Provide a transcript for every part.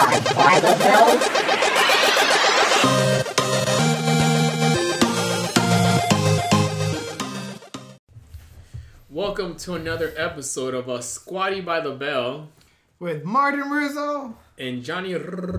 by the bell. Welcome to another episode of Squatty by the Bell with Martin Rizzo and Johnny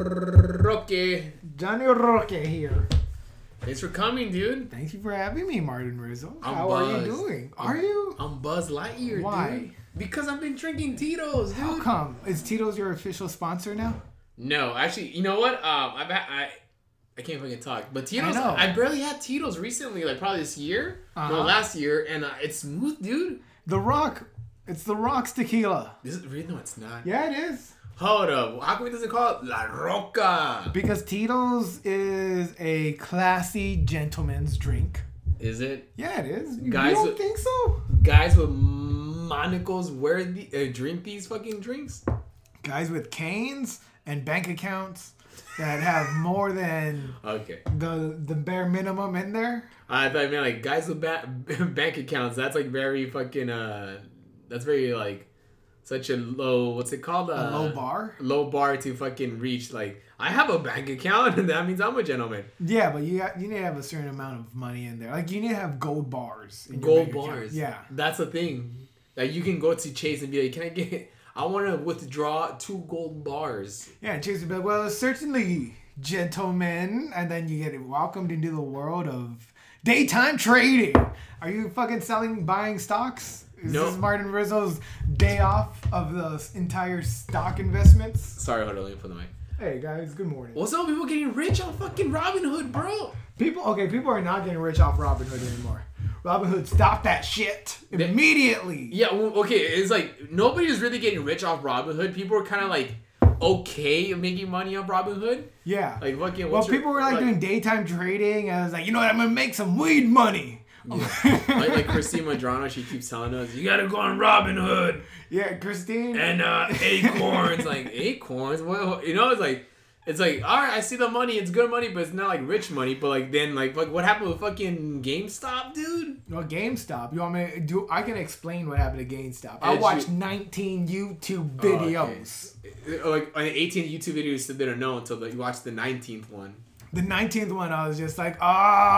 Roque. Johnny Roque here. Thanks for coming, dude. Thank you for having me, Martin Rizzo. How are you doing? Are you? I'm Buzz Lightyear, Why? dude. Because I've been drinking Tito's, dude. How come? Is Tito's your official sponsor now? No, actually, you know what? I can't fucking talk. But Tito's, I know. I barely had Tito's recently, like probably this year. Uh-huh. No, last year, and it's smooth, dude. The Rock. It's the Rock's tequila. Is it really? No, it's not. Yeah, it is. Hold up. How come it doesn't call it La Roca? Because Tito's is a classy gentleman's drink. Is it? Yeah, it is. Guys you don't with- think so? Guys with monocles drink these fucking drinks? Guys with canes and bank accounts that have more than Okay. the bare minimum in there. I thought you meant like guys with bank accounts. That's like very fucking that's very like such a low, what's it called? A low bar? Low bar to fucking reach. Like, I have a bank account and that means I'm a gentleman. Yeah, but you need to have a certain amount of money in there. Like, you need to have gold bars. In your Gold bank account. bars. Yeah. That's the thing. Like, you can go to Chase and be like, I want to withdraw 2 gold bars. Yeah, and Chase would be like, well, certainly, gentlemen. And then you get welcomed into the world of daytime trading. Are you fucking buying stocks? Is No. this Martin Rizzo's day off of the entire stock investments? Sorry, hold on, let me put the mic. Hey, guys, good morning. What's up, people getting rich on fucking Robinhood, bro? People are not getting rich off Robinhood anymore. Robinhood, stop that shit immediately. Yeah, well, okay, it's like, nobody's really getting rich off Robinhood. People are kind of like, okay making money on Robinhood. Yeah. Like, fucking, Well, people were like doing daytime trading, and I was like, you know what, I'm gonna make some weed money. Yeah. like Christine Madrano, she keeps telling us, you gotta go on Robinhood. Yeah, Christine. And acorns, like, acorns? Well, you know, it's like, all right, I see the money, it's good money, but it's not like rich money. But like, then like what happened with fucking GameStop, dude? Well, GameStop. You want me to do? I can explain what happened to GameStop. I watched 19 YouTube videos. Like, 18 YouTube videos that didn't know until you watched the 19th one. The 19th one, I was just like,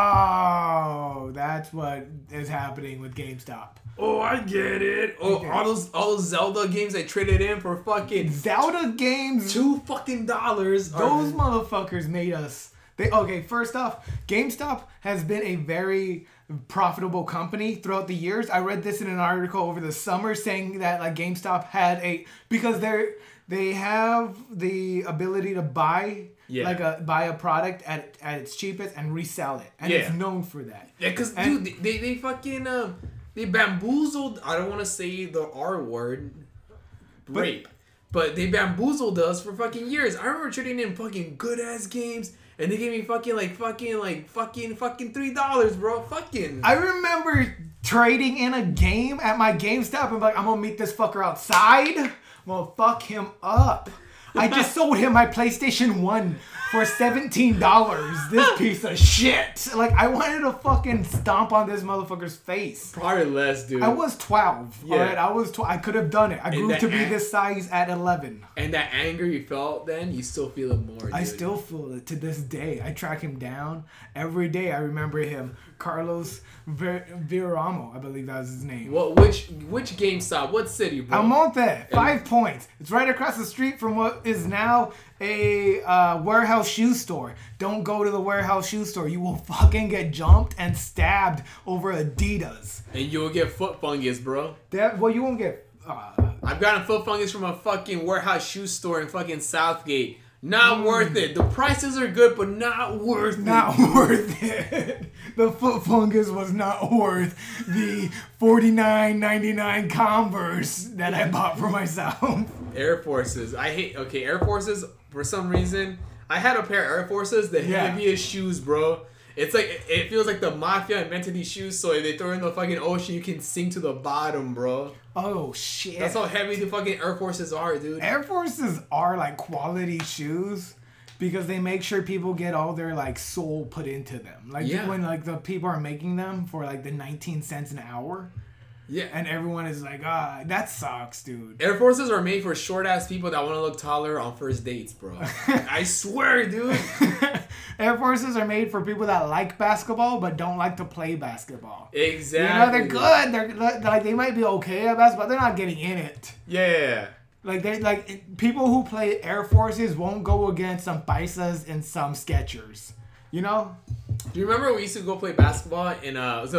oh, that's what is happening with GameStop. Oh, I get it. Oh, Okay. all those Zelda games I traded in for fucking Zelda games. $2 fucking. Those motherfuckers made us. First off, GameStop has been a very profitable company throughout the years. I read this in an article over the summer saying that like GameStop had because they have the ability to buy buy a product at its cheapest and resell it, and it's known for that. Yeah, because dude, they fucking they bamboozled. I don't want to say the R word, rape, but they bamboozled us for fucking years. I remember trading in fucking good ass games, and they gave me fucking $3, bro. Fucking. I remember trading in a game at my GameStop and like, I'm gonna meet this fucker outside. I'm gonna fuck him up. I just sold him my PlayStation 1 for $17. This piece of shit. Like, I wanted to fucking stomp on this motherfucker's face. Probably less, dude. I was 12. Yeah. Alright, I could have done it. I grew to be this size at 11. And that anger you felt then, you still feel it more, dude. I still feel it to this day. I track him down every day. I remember him. Carlos Viramo, I believe that was his name. What? Which GameStop? What city, bro? Almonte, 5 points. It's right across the street from what is now a warehouse shoe store. Don't go to the warehouse shoe store. You will fucking get jumped and stabbed over Adidas. And you'll get foot fungus, bro. You won't get... I've gotten foot fungus from a fucking warehouse shoe store in fucking Southgate. Not worth it. The prices are good, but not worth it. Not worth it. The foot fungus was not worth the $49.99 Converse that I bought for myself. Air Forces. I hate... Okay, Air Forces, for some reason... I had a pair of Air Forces, the heaviest shoes, bro. It's like... It feels like the mafia invented these shoes, so if they throw in the fucking ocean, you can sink to the bottom, bro. Oh, shit. That's how heavy the fucking Air Forces are, dude. Air Forces are like quality shoes because they make sure people get all their like soul put into them. Like when like the people are making them for like the 19 cents an hour. Yeah. And everyone is like, that sucks, dude. Air Forces are made for short ass people that want to look taller on first dates, bro. I swear, dude. Air Forces are made for people that like basketball but don't like to play basketball. Exactly. They're good. They're like, they might be okay at basketball. They're not getting in it. Yeah. Like people who play Air Forces won't go against some Paisas and some Skechers. You know? Do you remember we used to go play basketball in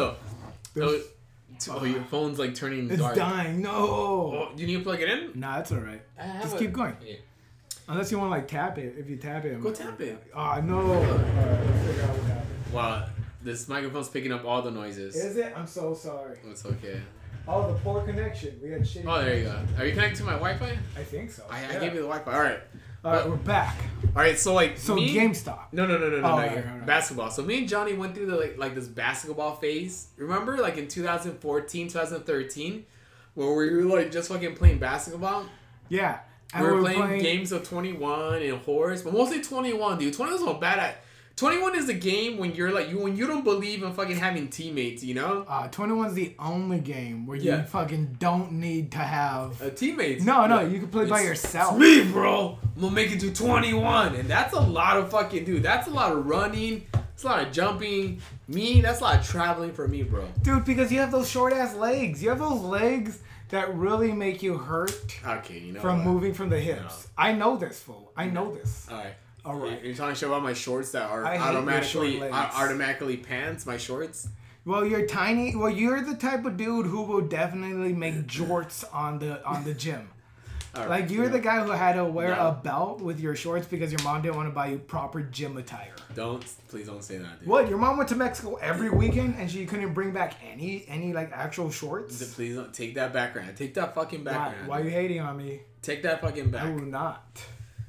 your phone's like turning dark. It's dying. No. Oh, you need to plug it in? Nah, it's alright. Just keep going. Yeah. Unless you want to like tap it. If you tap it, Go tap it. Oh no. Alright, let's figure out what happened. Wow, this microphone's picking up all the noises. Is it? I'm so sorry. It's okay. Oh, the poor connection. We had shitty. Oh, there you go. Are you connected to my Wi-Fi? I think so. I gave you the Wi-Fi. All right. Alright, we're back. All right. So GameStop. No. Right. Basketball. So me and Johnny went through the like this basketball phase. Remember, like in 2014, 2013, where we were like just fucking playing basketball. Yeah. And we were playing games of 21 and Horse, but mostly 21, dude. 21 is so bad at. 21 is the game when you're like when you don't believe in fucking having teammates, you know? 21's the only game where you fucking don't need to have teammates. No, you can play by yourself. It's me, bro. I'm gonna make it to 21, and that's a lot of fucking dude. That's a lot of running. It's a lot of jumping. That's a lot of traveling for me, bro. Dude, because you have those short ass legs. You have those legs that really make you hurt. Okay, you know from moving from the hips. No. I know this, fool. I know this. All right. You're talking shit about my shorts that are automatically pants. My shorts. Well, you're tiny. Well, you're the type of dude who will definitely make jorts on the gym. Like you're the guy who had to wear a belt with your shorts because your mom didn't want to buy you proper gym attire. Please don't say that, dude. What? Your mom went to Mexico every weekend and she couldn't bring back any like actual shorts? Please don't take that background. Take that fucking background. Why are you hating on me? Take that fucking back. I will not.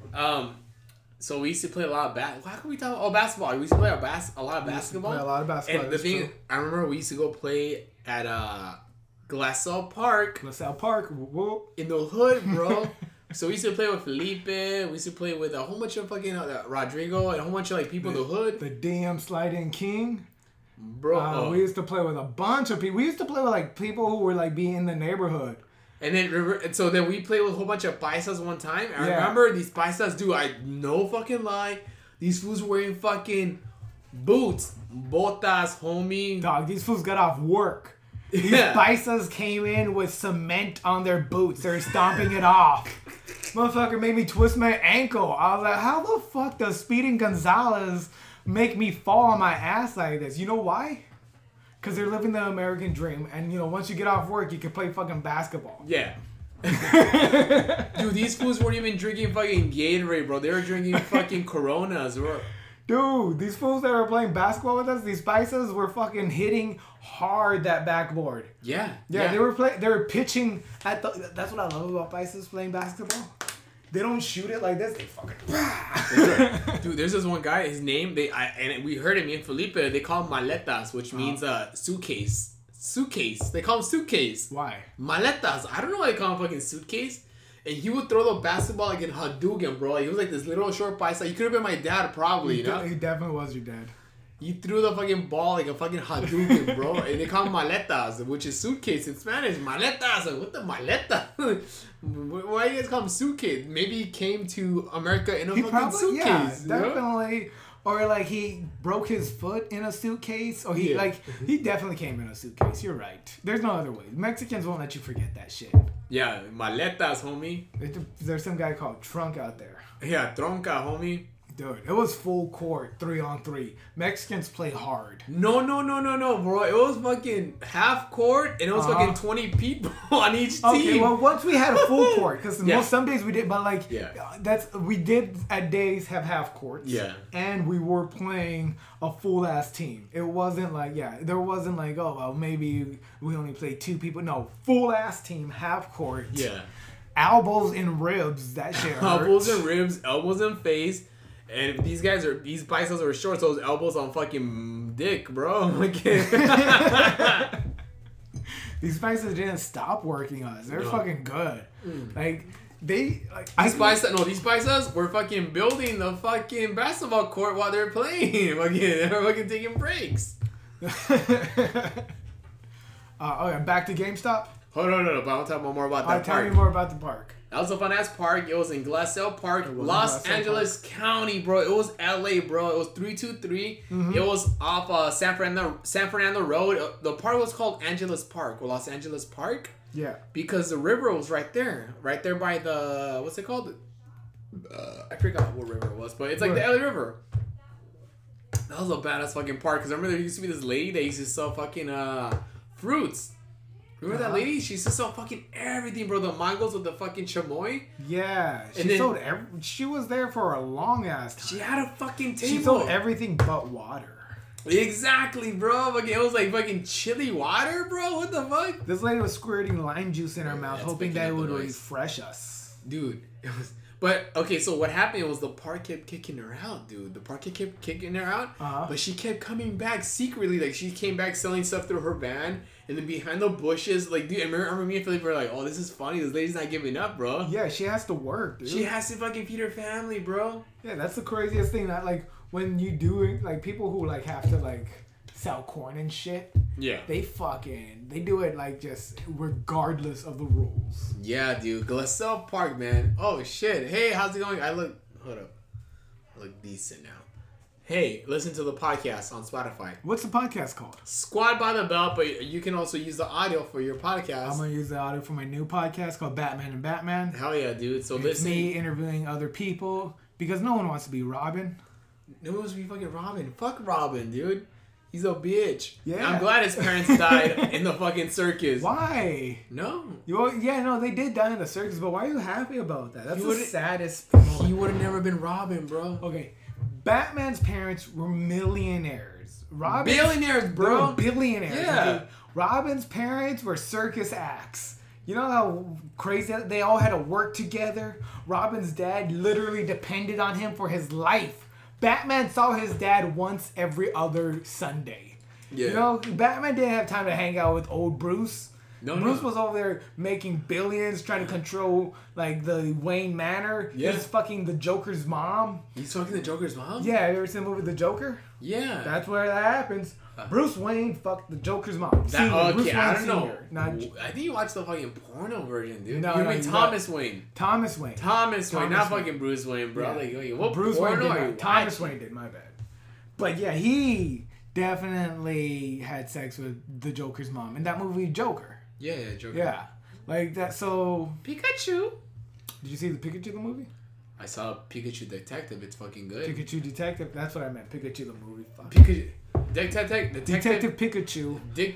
So we used to play a lot of How can we talk? Oh, basketball. We used to play a lot of basketball. Play a lot of basketball. And the thing, I remember we used to go play at Glassell Park. Whoop. In the hood, bro. So we used to play with Felipe. We used to play with a whole bunch of fucking Rodrigo and a whole bunch of like people in the hood. The DM Sliding King. Bro. We used to play with a bunch of people. We used to play with like people who were like being in the neighborhood. And then we played with a whole bunch of paisas one time. I remember these paisas, dude, no fucking lie. These fools were wearing fucking boots. Botas, homie. Dog, these fools got off work. These paisas came in with cement on their boots. They're stomping it off. Motherfucker made me twist my ankle. I was like, how the fuck does Speeding Gonzalez make me fall on my ass like this? You know why? Because they're living the American dream. And, once you get off work, you can play fucking basketball. Yeah. Dude, these fools weren't even drinking fucking Gatorade, bro. They were drinking fucking Coronas, bro. Dude, these fools that were playing basketball with us, these Paisas were fucking hitting hard that backboard. Yeah. They were pitching at the... That's what I love about Paisas playing basketball. They don't shoot it like this. They fucking... Dude, there's this one guy. His name, and we heard him, me and Felipe, they call him maletas, which means suitcase. Suitcase. They call him suitcase. Why? Maletas. I don't know why they call him fucking suitcase. And he would throw the basketball like in Hadouken, bro. He was like this little short paisa. He could have been my dad, probably, you know? He definitely was your dad. He threw the fucking ball like a fucking Hadouken, bro. And they call him maletas, which is suitcase in Spanish. Maletas. Like, what the maleta? Why do you guys call him suitcase? Maybe he came to America in a fucking suitcase. Yeah, definitely. Or like he broke his foot in a suitcase. Or he definitely came in a suitcase. You're right. There's no other way. Mexicans won't let you forget that shit. Yeah, maletas, homie. There's some guy called Trunk out there. Yeah, tronca, homie. Dude, it was full court, 3-on-3. Mexicans play hard. No, bro. It was fucking half court, and it was fucking 20 people on each team. Okay, well, once we had a full court, because some days we did, but like, we did at days have half courts. Yeah. And we were playing a full ass team. It wasn't like, there wasn't like, oh, well, maybe we only played 2 people. No, full ass team, half court. Yeah. Elbows and ribs, that shit hurts. Elbows and ribs, elbows and face. And these paisas are short, so those elbows on fucking dick, bro. These paisas didn't stop working us. They're fucking good. Like these paisas were fucking building the fucking basketball court while they're playing. They were fucking taking breaks. Okay, back to GameStop. Hold on, but I'll talk more about that park. Tell me more about the park. That was a fun ass park. It was in Glassell Park, Los Angeles County, bro. It was LA, bro. It was 323. Mm-hmm. It was off San Fernando Road. The park was called Angeles Park or Los Angeles Park. Yeah. Because the river was right there by the what's it called? I forgot what river it was, but it's like the LA River. That was a badass fucking park. Because I remember there used to be this lady that used to sell fucking fruits. Remember that lady? She used to sell fucking everything, bro. The mangoes with the fucking chamoy. Yeah. She was there for a long ass time. She had a fucking table. She sold everything but water. Exactly, bro. It was like fucking chili water, bro. What the fuck? This lady was squirting lime juice in her mouth, hoping that it would refresh us. Dude, it was... But, okay, so what happened was the park kept kicking her out, dude. The park kept kicking her out, but she kept coming back secretly. Like, she came back selling stuff through her van, and then behind the bushes, like, dude, I remember me and Felipe were like, oh, this is funny. This lady's not giving up, bro. Yeah, she has to work, dude. She has to fucking feed her family, bro. Yeah, that's the craziest thing. That, like, when you do, like, people who, like, have to, like, sell corn and shit. Yeah. They do it like just regardless of the rules. Yeah, dude. Glassell Park, man. Oh, shit. Hey, how's it going? Hold up. I look decent now. Hey, listen to the podcast on Spotify. What's the podcast called? Squad by the Belt, but you can also use the audio for your podcast. I'm going to use the audio for my new podcast called Batman and Batman. Hell yeah, dude. So it's me interviewing other people because no one wants to be Robin. No one wants to be fucking Robin. Fuck Robin, dude. He's a bitch. Yeah. I'm glad his parents died in the fucking circus. Why? No. They did die in the circus, but why are you happy about that? That's the saddest moment. He would have never been Robin, bro. Okay. Batman's parents were millionaires. Billionaires, bro. Billionaires. Yeah. Okay? Robin's parents were circus acts. You know how crazy they all had to work together? Robin's dad literally depended on him for his life. Batman saw his dad once every other Sunday. Yeah. You know, Batman didn't have time to hang out with old Bruce. Bruce was over there making billions, trying to control, like, the Wayne Manor. Yeah. He's fucking the Joker's mom. He's fucking the Joker's mom? Yeah, have you ever seen the movie The Joker? Yeah. That's where that happens. Bruce Wayne fucked the Joker's mom. I don't know. I think you watched the fucking porno version, dude. You mean Thomas Wayne. Thomas Wayne, not fucking Bruce Wayne, bro. Yeah. Like, what Bruce porno Wayne did Thomas Wayne did, my bad. But yeah, he definitely had sex with the Joker's mom in that movie Joker. Yeah, Joker. Yeah. Like that, so... Pikachu. Did you see the Pikachu the movie? I saw Pikachu Detective. It's fucking good. Pikachu Detective? That's what I meant. Pikachu the movie. Fuck. Pikachu... Detective Pikachu.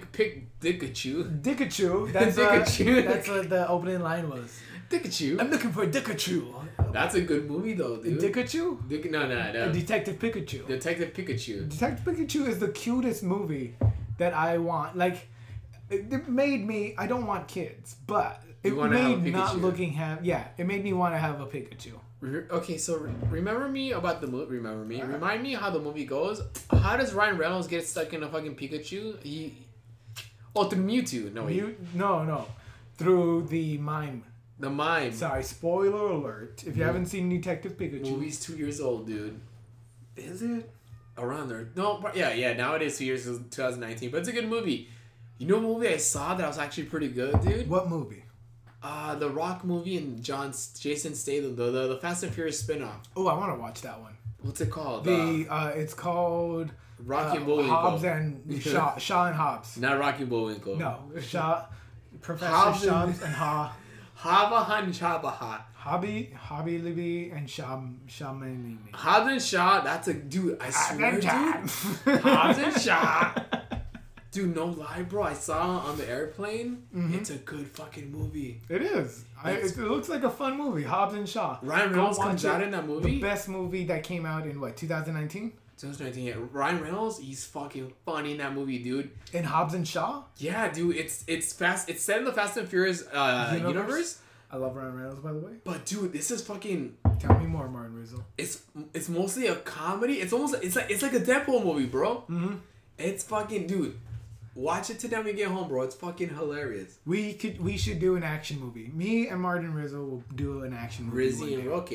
Dickachu. That's Dickachu. That's what the opening line was. Dickachu. I'm looking for Dickachu. That's a good movie though, dude. Dickachu? No. Detective Pikachu. Detective Pikachu. Detective Pikachu is the cutest movie that I want. Like, it made me... I don't want kids, but it made not looking... it made me want to have a Pikachu. Okay, so remember me about the movie. Remind me how the movie goes. How does Ryan Reynolds get stuck in a fucking Pikachu? Through Mewtwo. No. Through the mime. The mime. Sorry, spoiler alert. If you haven't seen Detective Pikachu. Movie's 2 years old, dude. Is it? Around there. No, yeah. Now it is 2 years, 2019. But it's a good movie. You know a movie I saw that was actually pretty good, dude? What movie? The Rock movie and Jason Statham, the Fast and Furious spinoff. Oh, I want to watch that one. What's it called? It's called Rocky and Bullwinkle. Hobbs and Shaw and Hobbs. Not Rocky and Bullwinkle. No, Professor Hobbs and Havahan Shabaha. Hobby Libby and Shamanini. Hobbs and Shaw, that's a dude. I swear, dude. Hobbs and Shaw. Dude, no lie, bro. I saw it on the airplane. Mm-hmm. It's a good fucking movie. It is. It looks like a fun movie. Hobbs and Shaw. Ryan Reynolds comes out in that movie. The best movie that came out in 2019? 2019. Yeah. Ryan Reynolds, he's fucking funny in that movie, dude. In Hobbs and Shaw? Yeah, dude. It's fast. It's set in the Fast and Furious universe. I love Ryan Reynolds, by the way. But dude, this is fucking. Tell me more, Martin Rizzo. It's mostly a comedy. It's like a Deadpool movie, bro. Mm-hmm. It's fucking dude. Watch it today when we get home, bro. It's fucking hilarious. We should do an action movie. Me and Martin Rizzo will do an action movie. Rizzy and Rocky.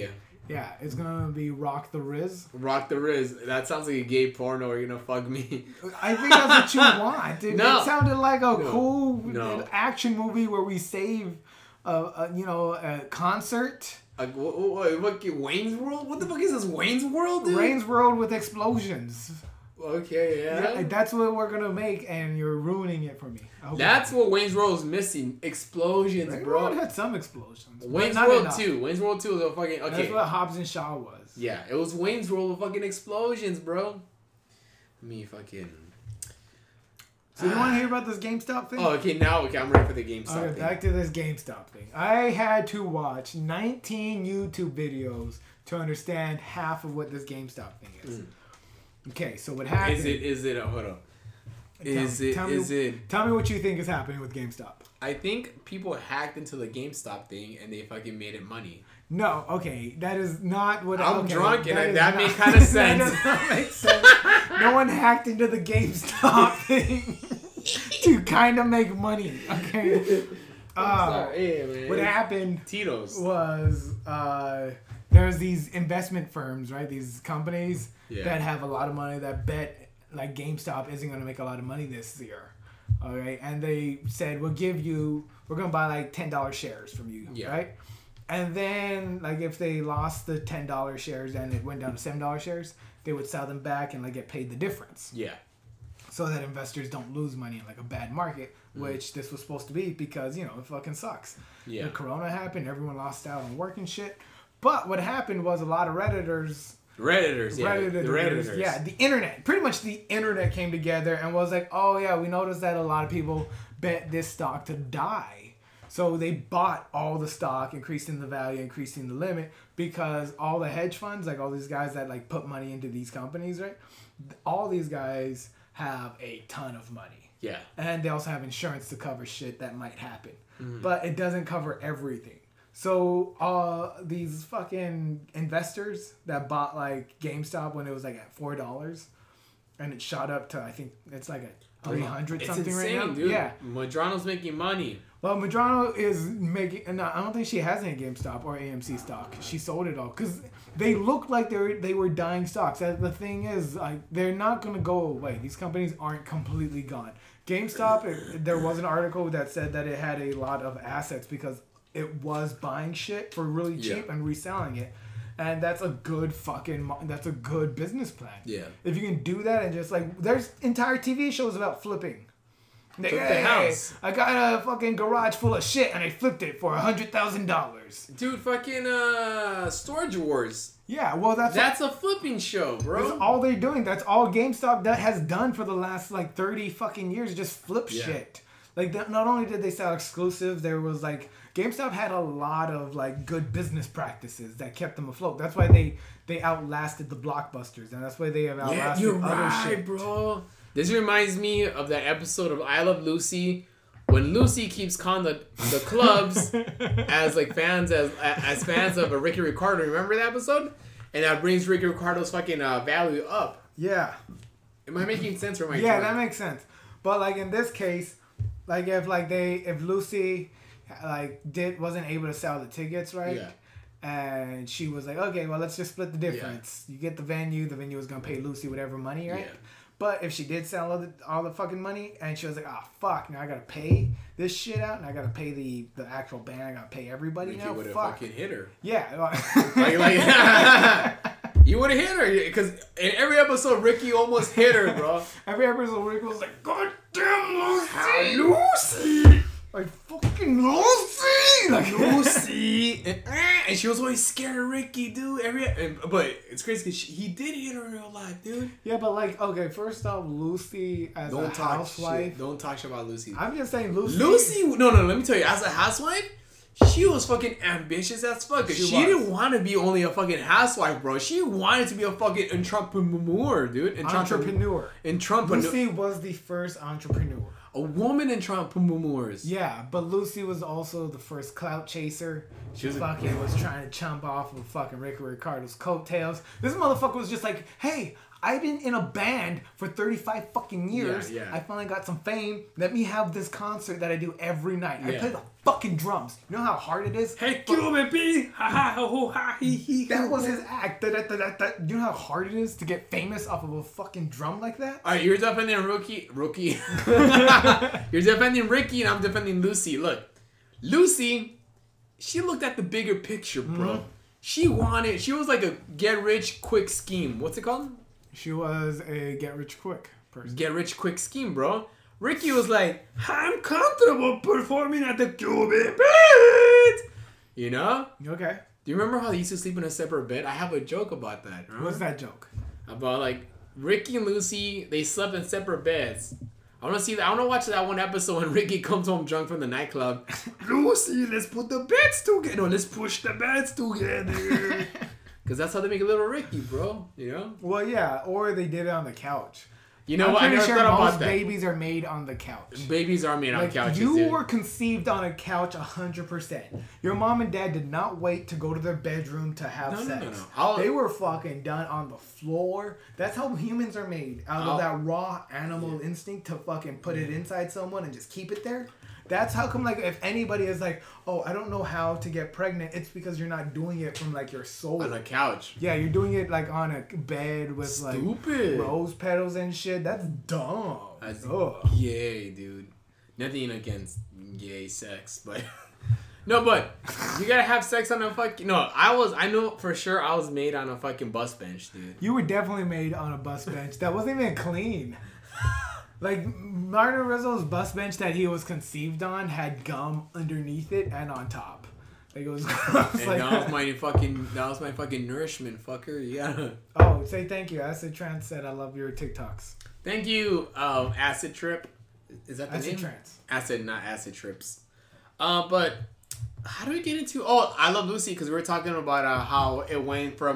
Yeah, it's gonna be Rock the Riz. Rock the Riz. That sounds like a gay porno. Or you're gonna fuck me. I think that's what you want, dude. No. It sounded like a cool No. action movie where we save, a concert. What, Wayne's World? What the fuck is this, Wayne's World, dude? Wayne's World with explosions. Okay, yeah. That's what we're gonna make, and you're ruining it for me. That's what Wayne's World is missing. Explosions, Wayne's bro. World had some explosions. Wayne's not World enough. 2. Wayne's World 2 was a fucking... Okay. That's what Hobbs and Shaw was. Yeah, it was Wayne's World with fucking explosions, bro. Me fucking... So you want to hear about this GameStop thing? Oh, okay, now I'm ready for the GameStop thing. Back to this GameStop thing. I had to watch 19 YouTube videos to understand half of what this GameStop thing is. Okay, so what happened... Hold on. Tell me what you think is happening with GameStop. I think people hacked into the GameStop thing and they fucking made it money. No, okay, that is not what I'm drunk and that made kind of sense. That does not make sense. No one hacked into the GameStop thing to kind of make money. Okay. Hey, man. What happened? Tito's was there's these investment firms, right? These companies that have a lot of money that bet like GameStop isn't going to make a lot of money this year. All right, and they said we're going to buy like $10 shares from you, right? And then like if they lost the $10 shares and it went down to $7 shares, they would sell them back and like get paid the difference. Yeah. So that investors don't lose money in like a bad market, which this was supposed to be because, it fucking sucks. Yeah. The corona happened, everyone lost out on work and shit. But what happened was a lot of Redditors, the internet, pretty much the internet came together and was like, oh yeah, we noticed that a lot of people bet this stock to die. So they bought all the stock, increasing the value, increasing the limit, because all the hedge funds, like all these guys that like put money into these companies, right? All these guys have a ton of money. Yeah. And they also have insurance to cover shit that might happen. But it doesn't cover everything. So these fucking investors that bought like GameStop when it was like at $4 and it shot up to, I think it's like at 300 something insane, right now. Dude. Yeah. Madrano's making money. Well, Madrano is making... No, I don't think she has any GameStop or AMC stock. She sold it all. Because they look like they were dying stocks. The thing is, like, they're not going to go away. These companies aren't completely gone. GameStop, there was an article that said that it had a lot of assets because it was buying shit for really cheap and reselling it. And that's a good business plan. Yeah. If you can do that and just like... There's entire TV shows about flipping. Flip the house. I got a fucking garage full of shit and I flipped it for $100,000. Dude, fucking Storage Wars. Yeah, well that's a flipping show, bro. That's all they're doing. That's all GameStop has done for the last like 30 fucking years. Just flip shit. Like not only did they sell exclusives, there was like GameStop had a lot of like good business practices that kept them afloat. That's why they outlasted the Blockbusters, and that's why they have outlasted other shit, bro. This reminds me of that episode of I Love Lucy when Lucy keeps calling the clubs as like fans as fans of a Ricky Ricardo. Remember that episode? And that brings Ricky Ricardo's fucking value up. Yeah. Am I making sense or am I drunk? That makes sense. But like in this case, like if Lucy like wasn't able to sell the tickets, right? Yeah. And she was like, okay, well let's just split the difference. Yeah. You get the venue is gonna pay Lucy whatever money, right? Yeah. But if she did sell all the fucking money and she was like, oh, fuck, now I gotta pay this shit out and I gotta pay the actual band, I gotta pay everybody Ricky now, would have fucking hit her. Yeah. You would have hit her because in every episode, Ricky almost hit her, bro. Every episode, Ricky was like, God damn, Lucy! Like, fucking Lucy! Like, Lucy! And she was always scared of Ricky, dude. But it's crazy because he did hit her in real life, dude. Yeah, but like, okay, first off, Lucy as a housewife. Don't talk shit about Lucy. I'm just saying Lucy. No, let me tell you, as a housewife, she was fucking ambitious as fuck. She didn't want to be only a fucking housewife, bro. She wanted to be a fucking entrepreneur, dude. Entrepreneur. Lucy was the first entrepreneur. A woman entrepreneurs. Yeah, but Lucy was also the first clout chaser. She was trying to chomp off of fucking Ricky Ricardo's coattails. This motherfucker was just like, hey, I've been in a band for 35 fucking years. Yeah. I finally got some fame. Let me have this concert that I do every night. I Yeah. play the fucking drums. You know how hard it is? Hey, Cuban B! Ha ha ho ha he he. That was his act. You know how hard it is to get famous off of a fucking drum like that? Alright, you're defending Rookie. You're defending Ricky, and I'm defending Lucy. Look, Lucy, she looked at the bigger picture, bro. Mm-hmm. She was like a get rich quick scheme. What's it called? She was a get rich quick person. Get rich quick scheme, bro. Ricky was like, I'm comfortable performing at the Cuban Beat. You know? Okay. Do you remember how they used to sleep in a separate bed? I have a joke about that. Remember? What's that joke? About like Ricky and Lucy, they slept in separate beds. I want to see that. I want to watch that one episode when Ricky comes home drunk from the nightclub. Lucy, let's put the beds together. No, let's push the beds together. Because that's how they make a little Ricky, bro. You know? Well, yeah. Or they did it on the couch. You know I'm what? I pretty never sure thought most about that. babies are made on the couch. Babies are made on Like, couches, you dude. were conceived on a couch 100%. Your mom and dad did not wait to go to their bedroom to have sex. No. They were fucking done on the floor. That's how humans are made. Out of that raw animal instinct to fucking put it inside someone and just keep it there. That's how come, like, if anybody is like, oh, I don't know how to get pregnant, it's because you're not doing it from, like, your soul. On a couch. Yeah, you're doing it, like, on a bed with, Stupid. like, rose petals and shit. That's dumb. That's Ugh. gay, dude. Nothing against gay sex, but... No, but you gotta have sex on a fucking... No, I know for sure I was made on a fucking bus bench, dude. You were definitely made on a bus bench. That wasn't even clean. Like, Martin Rizzo's bus bench that he was conceived on had gum underneath it and on top. Like, it was gross. And like, that was my fucking nourishment, fucker. You gotta... Oh, say thank you. Acid Trance said, I love your TikToks. Thank you, Acid Trip. Is that the Acid name? Trance. Acid, not Acid Trips. But how do we get into... Oh, I Love Lucy, because we were talking about how it went from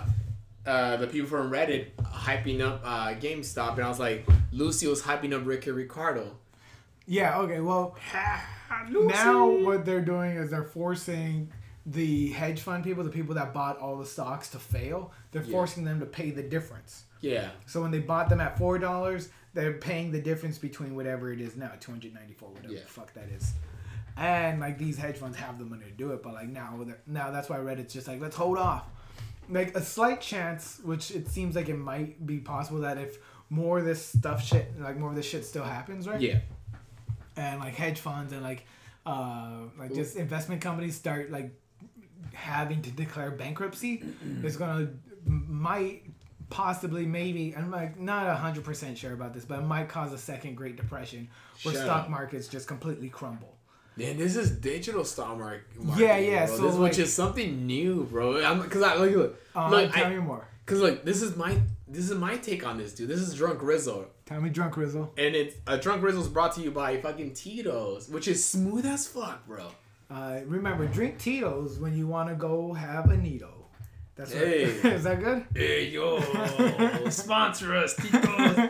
the people from Reddit hyping up GameStop, and I was like, Lucy was hyping up Ricky Ricardo. Yeah, okay, well, Lucy. now what they're doing is they're forcing the hedge fund people, the people that bought all the stocks to fail, they're forcing them to pay the difference. Yeah. So when they bought them at $4, they're paying the difference between whatever it is now, $294, whatever the fuck that is. And like these hedge funds have the money to do it, but like now that's why Reddit's just like, let's hold off. Like a slight chance, which it seems like it might be possible that if more of this more of this shit still happens, right? Yeah. And like hedge funds and like just investment companies start like having to declare bankruptcy, it's might possibly, maybe, I'm like not 100% sure about this, but it might cause a second Great Depression where stock markets just completely crumble. Man, this is digital stock market. Yeah. Bro. So which is something new, bro. Because look. Tell me more. Because look, this is my take on this, dude. This is Drunk Rizzo. Tell me, Drunk Rizzo. And it's Drunk Rizzo's brought to you by fucking Tito's, which is smooth as fuck, bro. Remember, drink Tito's when you want to go have a Nito. That's right. Hey. Is that good? Hey, yo. Sponsor us, Tito's.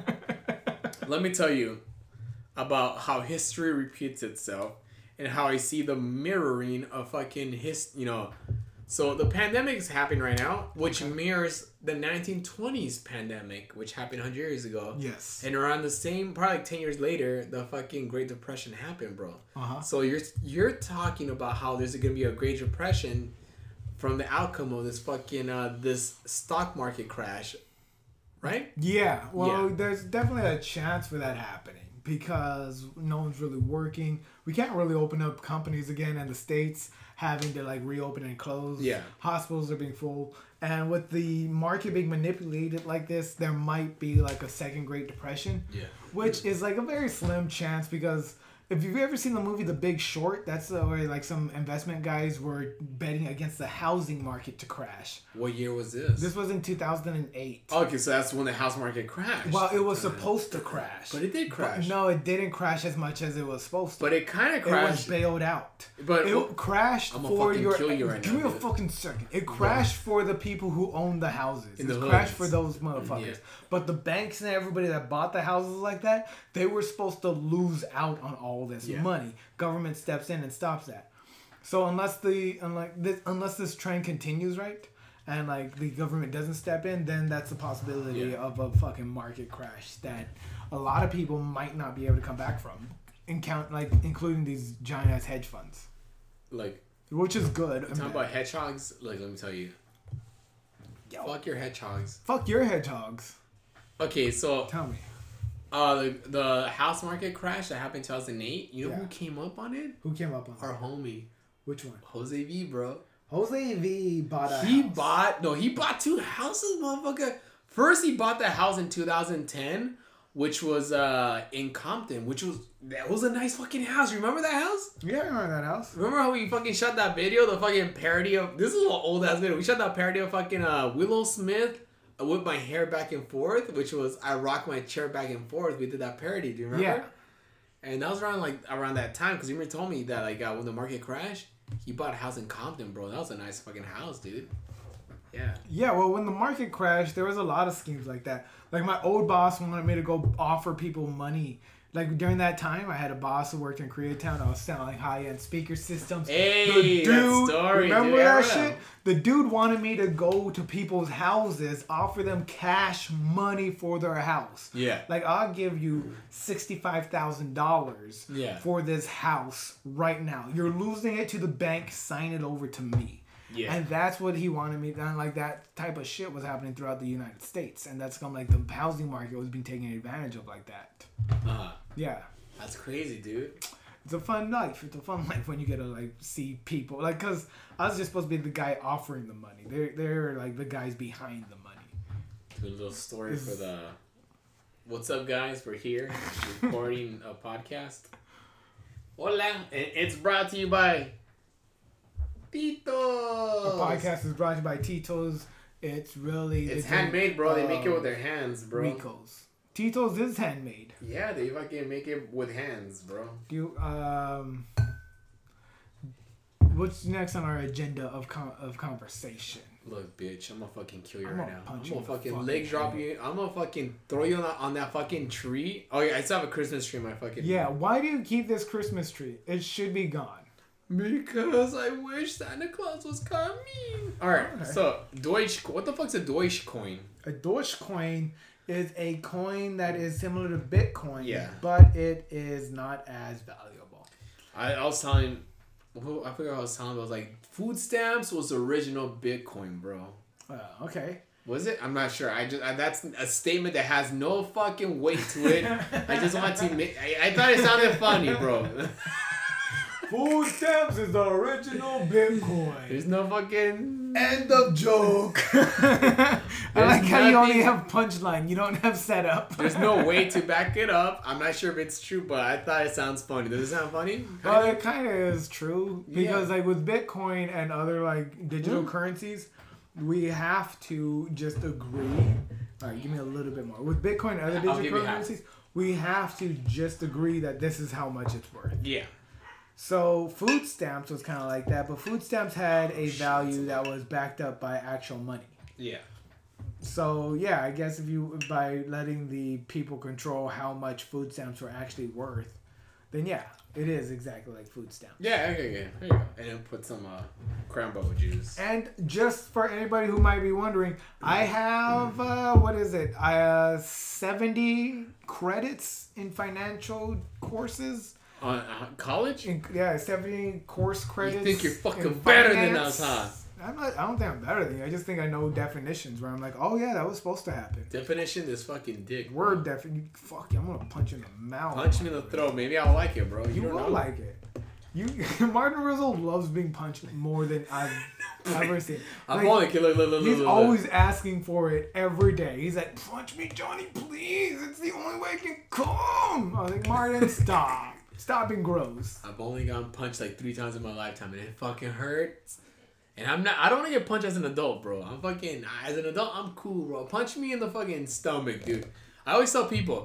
Let me tell you about how history repeats itself and how I see the mirroring of fucking So the pandemic is happening right now, which mirrors the 1920s pandemic, which happened 100 years ago. Yes. And around the same, probably like 10 years later, the fucking Great Depression happened, bro. Uh-huh. So you're talking about how there's going to be a Great Depression from the outcome of this fucking this stock market crash, right? Yeah. Well, there's definitely a chance for that happening because no one's really working. We can't really open up companies again in the States, having to like reopen and close. Yeah. Hospitals are being full. And with the market being manipulated like this, there might be like a second Great Depression. Yeah. Which is like a very slim chance because if you've ever seen the movie The Big Short, that's where like some investment guys were betting against the housing market to crash. What year was this? This was in 2008. Okay, so that's when the house market crashed. Well, it was supposed to crash. But it did crash. But no, it didn't crash as much as it was supposed to. But it kind of crashed. It was bailed out. But it crashed I'm for fucking your... kill you right give now, me a dude. fucking second. It crashed for the people who own the houses. In the It crashed hoods. for those motherfuckers. Yeah. But the banks and everybody that bought the houses like that, they were supposed to lose out on all this money. Government steps in and stops that. So unless this trend continues, right, and like the government doesn't step in, then that's a possibility of a fucking market crash that a lot of people might not be able to come back from, including these giant ass hedge funds. Like, which is good. Talking about hedgehogs, like, let me tell you. Yo. Fuck your hedgehogs. Fuck your hedgehogs. Okay, so tell me. The house market crash that happened in 2008. You know who came up on it? Who came up on it? Our homie. Which one? Jose V, bro. Jose V bought a house. He bought 2 houses, motherfucker. First, he bought the house in 2010, which was in Compton, that was a nice fucking house. You remember that house? Yeah, I remember that house. Remember how we fucking shot that video, the fucking parody of, this is an old ass video. We shot that parody of fucking Willow Smith with my hair back and forth, which was I rock my chair back and forth. We did that parody. Do you remember? Yeah. And that was around that time, because you told me that when the market crashed, he bought a house in Compton, bro. That was a nice fucking house, dude. Yeah. Yeah, well, when the market crashed, there was a lot of schemes like that. Like, my old boss wanted me to go offer people money. Like, during that time, I had a boss who worked in Koreatown. I was selling high-end speaker systems. Hey, that story, remember that shit? The dude wanted me to go to people's houses, offer them cash money for their house. Yeah. Like, I'll give you $65,000 for this house right now. You're losing it to the bank. Sign it over to me. Yeah. And that's what he wanted me to, and like that type of shit was happening throughout the United States. And that's kind of like the housing market was being taken advantage of like that. Yeah. That's crazy, dude. It's a fun life. It's a fun life when you get to like see people. Like, cause I was just supposed to be the guy offering the money. They're like the guys behind the money. Do a little story for the, what's up guys? We're here recording a podcast. Hola. It's brought to you by Tito's. The podcast is brought to you by Tito's. It's handmade, bro. They make it with their hands, bro. Rico's. Tito's is handmade. Yeah, they fucking make it with hands, bro. What's next on our agenda of conversation? Look, bitch, I'm gonna fucking kill you right now. I'm gonna fucking leg drop you. I'm gonna fucking throw you on that fucking tree. Oh yeah, I still have a Christmas tree in my fucking. Yeah, why do you keep this Christmas tree? It should be gone. Because I wish Santa Claus was coming. Alright, so what the fuck's a Dogecoin? A Dogecoin is a coin that is similar to Bitcoin, but it is not as valuable. I was telling, I forgot what I was telling, but I was like, food stamps was the original Bitcoin, bro. Okay. Was it? I'm not sure. That's a statement that has no fucking weight to it. I just want to make, I thought it sounded funny, bro. Food stamps is the original Bitcoin. There's no fucking... End of joke. I like how you only have punchline. You don't have setup. There's no way to back it up. I'm not sure if it's true, but I thought it sounds funny. Does it sound funny? Well, it kind of is true. Because like with Bitcoin and other like digital currencies, we have to just agree. All right, give me a little bit more. With Bitcoin and other digital currencies, we have to just agree that this is how much it's worth. Yeah. So food stamps was kind of like that, but food stamps had a value that was backed up by actual money. Yeah. So yeah, I guess by letting the people control how much food stamps were actually worth, then yeah, it is exactly like food stamps. Yeah, okay. There you go. And then put some cranberry juice. And just for anybody who might be wondering, I have 70 credits in financial courses. College? 70 course credits. You think you're fucking better than us, huh? I don't think I'm better than you. I just think I know definitions where I'm like, oh yeah, that was supposed to happen. Definition is fucking dick. Word definition. Fuck you, I'm gonna punch you in the mouth. Punch me in the throat. Maybe I'll like it, bro. You will like it. Martin Rizzo loves being punched more than I've ever seen. I'm only look. He's always asking for it every day. He's like, punch me, Johnny, please. It's the only way I can come. I was like, Martin, stop. Stop being gross. I've only gotten punched like 3 times in my lifetime, and it fucking hurts. And I don't want to get punched as an adult, bro. As an adult, I'm cool, bro. Punch me in the fucking stomach, dude. I always tell people,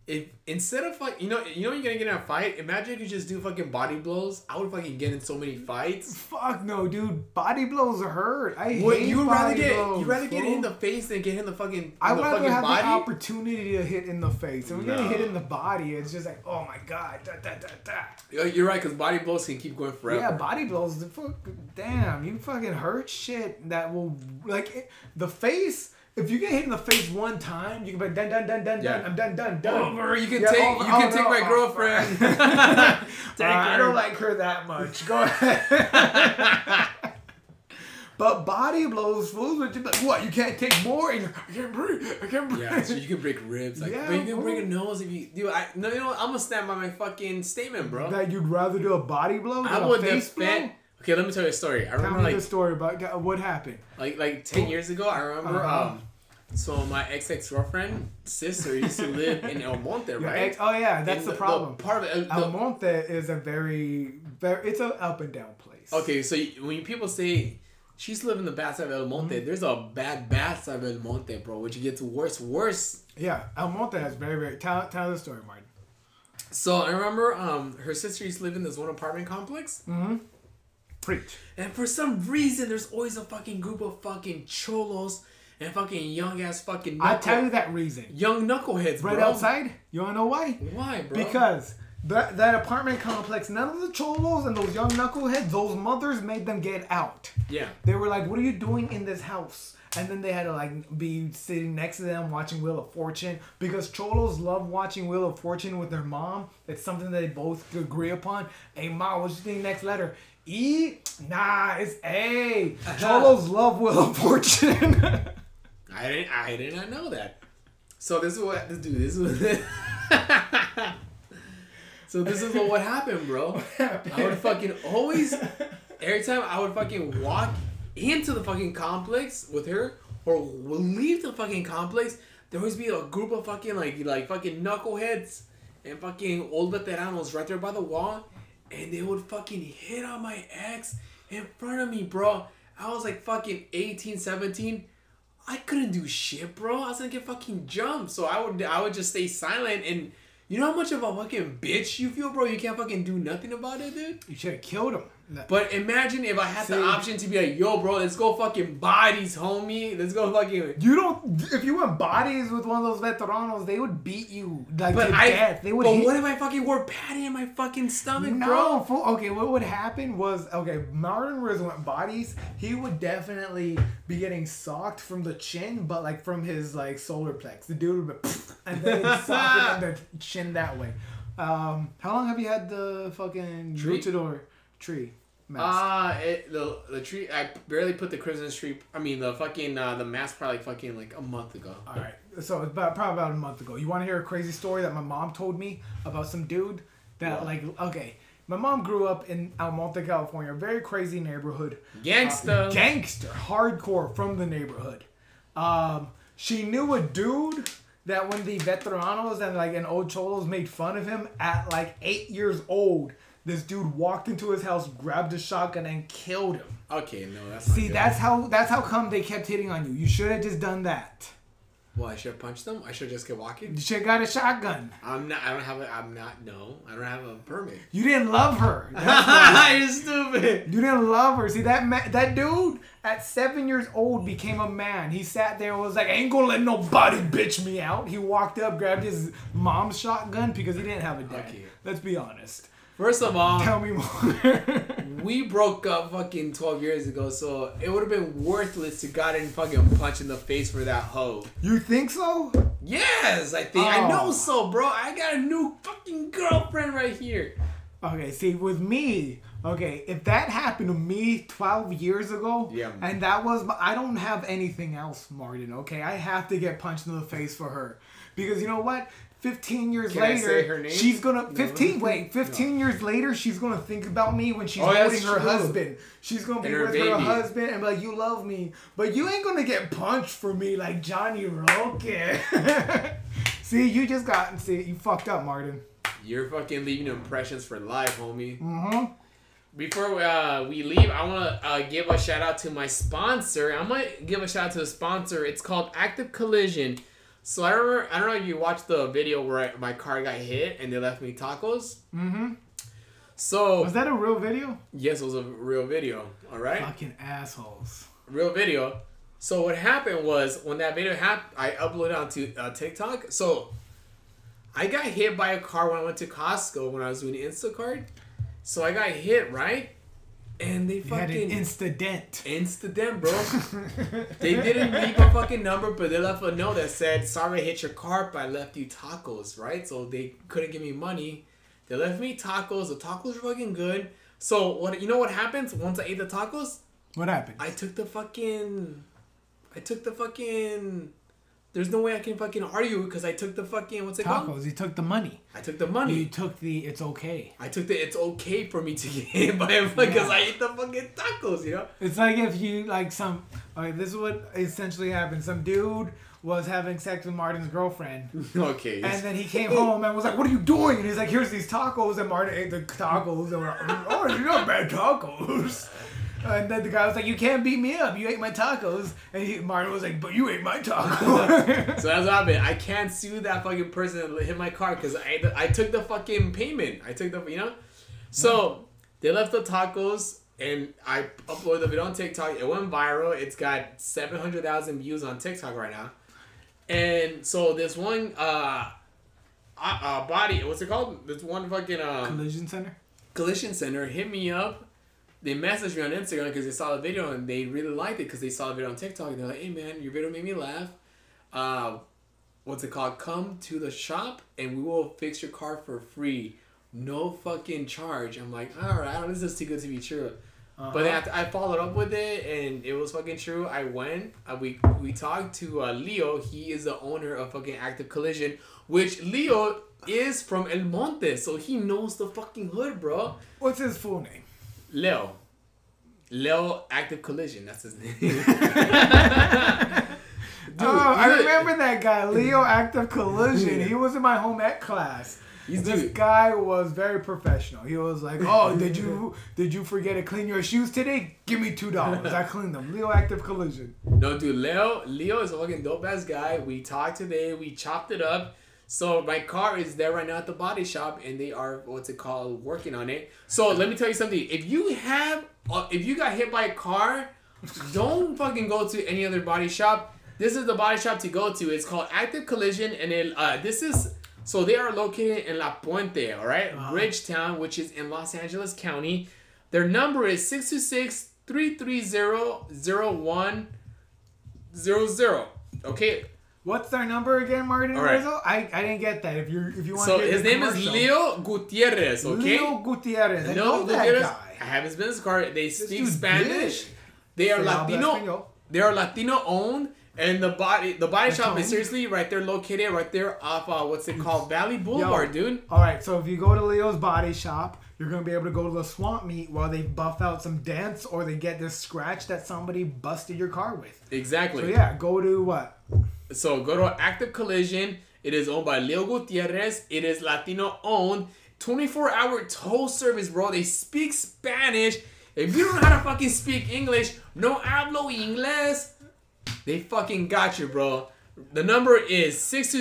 if instead of like you're gonna get in a fight. Imagine if you just do fucking body blows. I would fucking get in so many fights. Fuck no, dude. Body blows hurt. I What, hate you'd body rather blows. You'd rather get hit in the face than get hit in the fucking. I would rather have body? the opportunity to hit in the face. If we're getting hit in the body, it's just like, oh my god, da da da da. You're right, because body blows can keep going forever. Yeah, body blows. Damn, you fucking hurt shit that will the face. If you get hit in the face one time, you can be done. I'm done. Over. You can take my girlfriend. I don't like her that much. Go ahead. But body blows, fools, what? You can't take more. I can't breathe. Yeah, so you can break ribs. But you can break a nose if you do. I'm gonna stand by my fucking statement, bro. That you'd rather do a body blow than a face blow? Okay, let me tell you a story. Tell me the story about what happened. Like 10 years ago, I remember. So my ex-girlfriend sister used to live in El Monte, right? That's the problem. Part of it, El Monte is a very it's an up and down place. Okay, so when people say she's living in the bad side of El Monte, there's a bad side of El Monte, bro, which gets worse. Yeah, El Monte is very. Tell the story, Martin. So I remember her sister used to live in this one apartment complex. Mm-hmm. Preach. And for some reason, there's always a fucking group of fucking cholos and fucking young ass fucking. I tell you that reason. Young knuckleheads, bro. Right outside. You wanna know why? Why, bro? Because that apartment complex, none of the cholos and those young knuckleheads, those mothers made them get out. Yeah. They were like, "What are you doing in this house?" And then they had to be sitting next to them watching Wheel of Fortune, because cholos love watching Wheel of Fortune with their mom. It's something that they both agree upon. Hey, Ma, what's your next letter? E? Nah, it's A. Cholos love Wheel of Fortune. I did not know that. So this is what So this is what happened, bro. I would fucking always, every time I would fucking walk into the fucking complex with her, or leave the fucking complex, there always be a group of fucking like fucking knuckleheads and fucking old veteranos right there by the wall, and they would fucking hit on my ex in front of me, bro. I was like fucking 18, 17. I couldn't do shit, bro. I was gonna get fucking jumped. So I would just stay silent. And you know how much of a fucking bitch you feel, bro? You can't fucking do nothing about it, dude. You should have killed him. But imagine if I had the option to be like, yo, bro, let's go fucking bodies, homie. Let's go fucking. If you went bodies with one of those veteranos, they would beat you to death. They would. But what if I fucking wore patty in my fucking stomach, bro? Okay, what would happen was, Martin Riz went bodies. He would definitely be getting socked from the chin, but from his solar plex. The dude would be, and then he'd sock it in the chin that way. How long have you had the fucking luchador tree mask? The tree. I barely put the Christmas tree. I mean, the fucking the mask probably a month ago. All right, so it's probably about a month ago. You want to hear a crazy story that my mom told me about some dude that my mom grew up in El Monte, California, a very crazy neighborhood. Gangster, hardcore from the neighborhood. She knew a dude that when the veteranos and old cholos made fun of him at 8 years old, this dude walked into his house, grabbed a shotgun, and killed him. Okay, no, that's not good. That's how come they kept hitting on you. You should have just done that. Well, I should have punched them. I should just kept walking. You should have got a shotgun. I don't have a permit. You didn't love her. You're stupid. You didn't love her. See, that dude at 7 years old became a man. He sat there and was like, I ain't gonna let nobody bitch me out. He walked up, grabbed his mom's shotgun because he didn't have a dad. Okay. Let's be honest. First of all, tell me more. We broke up fucking 12 years ago, so it would have been worthless to got in fucking punch in the face for that hoe. You think so? Yes, I think. I know so, bro. I got a new fucking girlfriend right here. Okay, see, with me, if that happened to me 12 years ago, and that was, I don't have anything else, Martin, okay? I have to get punched in the face for her. Because you know what? 15 years later, she's gonna 15 years later, she's gonna think about me when she's holding her husband. She's gonna be with her husband and be like, you love me, but you ain't gonna get punched for me like Johnny Roque. See, you fucked up, Martin. You're fucking leaving impressions for life, homie. Mm-hmm. Before we leave, I want to give a shout out to my sponsor. I'm going to give a shout out to the sponsor. It's called Active Collision. So I remember, I don't know if you watched the video where my car got hit and they left me tacos. Mm-hmm. So was that a real video? Yes, it was a real video. All right. Fucking assholes. Real video. So what happened was when that video happened, I uploaded onto TikTok. So I got hit by a car when I went to Costco when I was doing Instacart. So I got hit, right? And they fucking... had an incident. Incident, bro. They didn't leave a fucking number, but they left a note that said, sorry I hit your car, but I left you tacos, right? So they couldn't give me money. They left me tacos. The tacos were fucking good. So what? You know what happens once I ate the tacos? What happened? I took the fucking... There's no way I can fucking argue because I took the fucking... What's it called? Tacos. You took the money. I took the money. You took the it's okay. I took the it's okay for me to get hit by a because I ate the fucking tacos, you know? It's like if you, like some... Alright, this is what essentially happened. Some dude was having sex with Martin's girlfriend. Okay. And then he came home and was like, what are you doing? And he's like, here's these tacos. And Martin ate the tacos. And we're like, oh, you're not bad tacos. And then the guy was like, you can't beat me up. You ate my tacos. And Martin was like, but you ate my tacos. So that's what happened. I can't sue that fucking person that hit my car because I took the fucking payment. I took the, you know? So they left the tacos and I uploaded the video on TikTok. It went viral. It's got 700,000 views on TikTok right now. And so this one body, what's it called? This one fucking... Collision Center hit me up. They messaged me on Instagram because they saw the video and they really liked it because they saw the video on TikTok. And they're like, hey man, your video made me laugh. What's it called? Come to the shop and we will fix your car for free. No fucking charge. I'm like, alright, this is too good to be true. But then I followed up with it and it was fucking true. I went, we talked to Leo. He is the owner of fucking Active Collision, which Leo is from El Monte, so he knows the fucking hood, bro. What's his full name? Leo Active Collision, that's his name. Dude, I remember that guy, Leo Active Collision. He was in my home ec class. This guy was very professional. He was like, oh, did you forget to clean your shoes today? Give me $2. I cleaned them. Leo Active Collision. No, dude, Leo is a fucking dope ass guy. We talked today, we chopped it up. So my car is there right now at the body shop and they are, working on it. So let me tell you something. If you got hit by a car, don't fucking go to any other body shop. This is the body shop to go to. It's called Active Collision and so they are located in La Puente, all right? Bridgetown, which is in Los Angeles County. Their number is 626-330-0100. Okay. What's their number again, Martin? Right. Rizzo? I didn't get that. If you want so to get his name is Leo Gutierrez, okay? Leo Gutierrez. I know know that guy. I have his business card. They speak Spanish. They are Latino. They are Latino owned. And the body shop is seriously right there, located right there off Valley Boulevard, dude. All right, so if you go to Leo's body shop, you're gonna be able to go to the swamp meet while they buff out some dents or they get this scratch that somebody busted your car with. Exactly. So yeah, go to what? So go to Active Collision. It is owned by Leo Gutierrez. It is Latino owned. 24-hour tow service, bro. They speak Spanish. If you don't know how to fucking speak English, no hablo inglés. They fucking got you, bro. The number is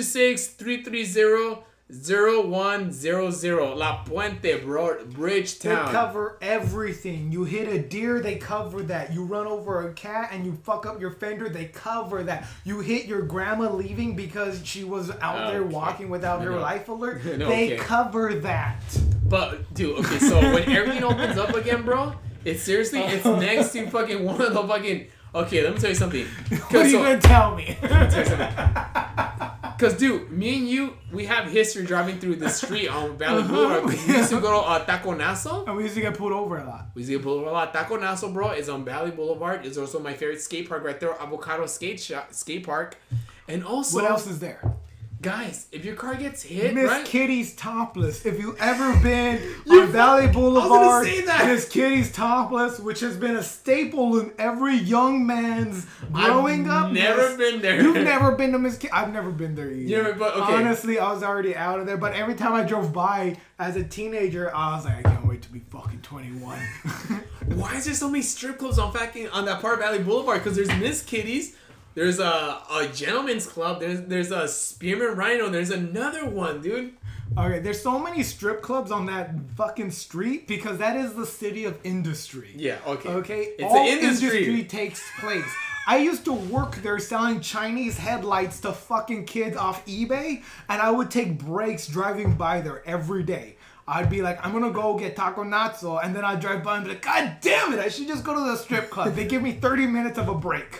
626-330-0100. La Puente, bro. Bridgetown. They cover everything. You hit a deer, they cover that. You run over a cat and you fuck up your fender, they cover that. You hit your grandma leaving because she was out there walking without her life alert, they cover that. But, dude, okay, so when everything opens up again, bro, it's next to fucking one of the fucking... Okay, let me tell you something. What are you going to tell me? Let me tell you something. Because, dude, me and you, we have history driving through the street on Valley Boulevard. We used to go to Taconazo. And we used to get pulled over a lot. Taconazo, bro, is on Valley Boulevard. It's also my favorite skate park right there, Avocado Skate Park. And also... What else is there? Guys, if your car gets hit, Miss right? Kitty's Topless. If you ever been on Valley Boulevard, Miss Kitty's Topless, which has been a staple in every young man's growing up. Never been there. You've never been to Miss Kitty? I've never been there either. But okay. Honestly, I was already out of there. But every time I drove by as a teenager, I was like, I can't wait to be fucking 21. Why is there so many strip clubs on that part of Valley Boulevard? Because there's Miss Kitty's. There's a gentleman's club. There's a Spearmint Rhino. There's another one, dude. Okay, there's so many strip clubs on that fucking street because that is the city of industry. Yeah, okay. Okay? It's all an industry. takes place. I used to work there selling Chinese headlights to fucking kids off eBay, and I would take breaks driving by there every day. I'd be like, I'm gonna go get taco nacho, and then I'd drive by and be like, God damn it, I should just go to the strip club. They give me 30 minutes of a break.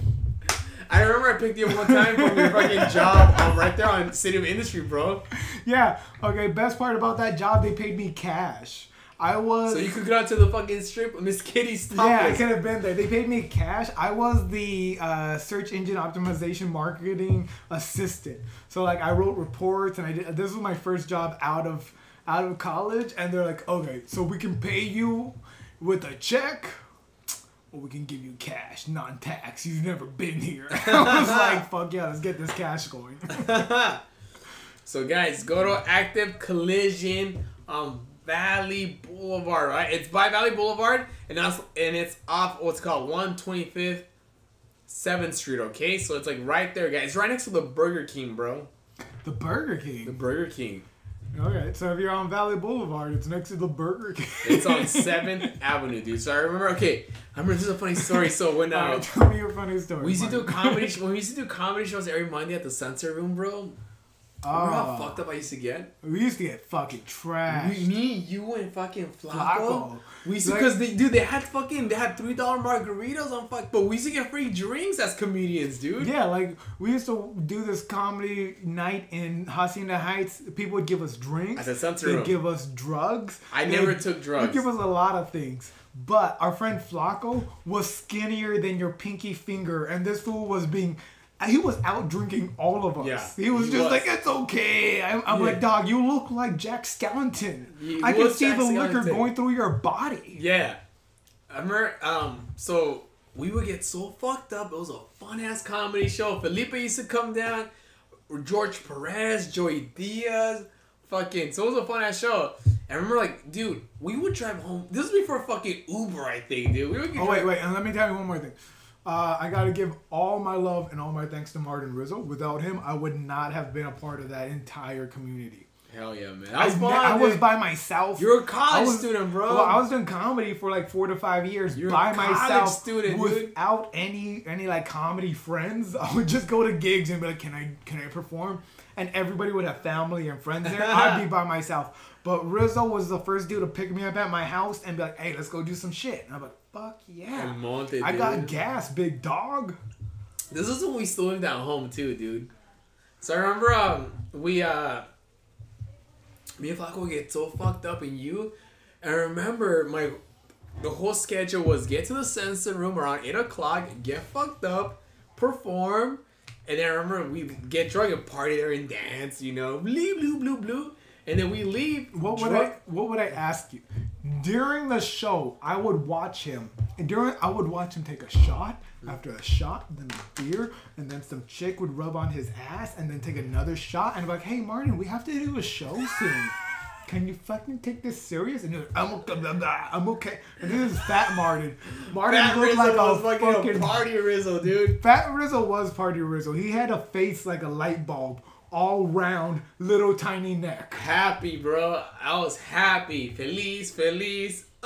I remember I picked you up one time from your fucking job right there on City of Industry, bro. Yeah. Okay, best part about that job, they paid me cash. So you could go out to the fucking strip with Miss Kitty stop. Yeah, I could have been there. They paid me cash. I was the search engine optimization marketing assistant. So like I wrote reports and this was my first job out of college, and they're like, okay, so we can pay you with a check, or we can give you cash, non-tax. You've never been here. I was like, fuck yeah, let's get this cash going. So guys, go to Active Collision Valley Boulevard, right? It's by Valley Boulevard, and it's off what's called 125th 7th Street, okay? So it's like right there, guys. It's right next to the Burger King, bro. The Burger King? The Burger King. Okay, so if you're on Valley Boulevard, it's next to the Burger King. It's on 7th Avenue, dude. So I remember, this is a funny story. So when tell me your funny story. We used to do comedy shows every Monday at the Sunset Room, bro. Remember how fucked up I used to get? We used to get fucking trash. Me, you, and fucking Flacco. We used to, because they had $3 margaritas on but we used to get free drinks as comedians, dude. Yeah, like we used to do this comedy night in Hacienda Heights. People would give us drinks. At the Sunset Room. They'd give us drugs. I never took drugs. They'd give us a lot of things. But our friend Flacco was skinnier than your pinky finger, and this fool was he was out drinking all of us. Yeah, he was like, it's okay. I'm like, dog, you look like Jack Skellington. I can see the liquor going through your body. Yeah. I remember, so we would get so fucked up. It was a fun-ass comedy show. Felipe used to come down. George Perez, Joey Diaz. So it was a fun-ass show. I remember, like, dude, we would drive home. This was before fucking Uber, I think, dude. Wait, and let me tell you one more thing. I gotta give all my love and all my thanks to Martin Rizzo. Without him, I would not have been a part of that entire community. Hell yeah, man. I was by myself. You're a college student, bro. Well, I was doing comedy for like 4 to 5 years by myself, student, without any like comedy friends. I would just go to gigs and be like, can I perform? And everybody would have family and friends there. I'd be by myself. But Rizzo was the first dude to pick me up at my house and be like, hey, let's go do some shit. And I'm like, fuck yeah. I got gas, big dog. This is when we still lived at home too, dude. So I remember me and Flacco would get so fucked up and I remember the whole schedule was get to the Sunset Room around 8 o'clock, get fucked up, perform, and then I remember we'd get drunk and party there and dance, blue, blue, blue, blue. And then we leave. What would I ask you? During the show, I would watch him. I would watch him take a shot after a shot, then a beer, and then some chick would rub on his ass, and then take another shot, and be like, "Hey, Martin, we have to do a show soon. Can you fucking take this serious?" And he's like, I'm okay. And this is Fat Martin. Fat looked Rizzo like a fucking Party Rizzo, dude. Fat Rizzo was Party Rizzo. He had a face like a light bulb. All round, little tiny neck. Happy, bro. I was happy. Feliz. So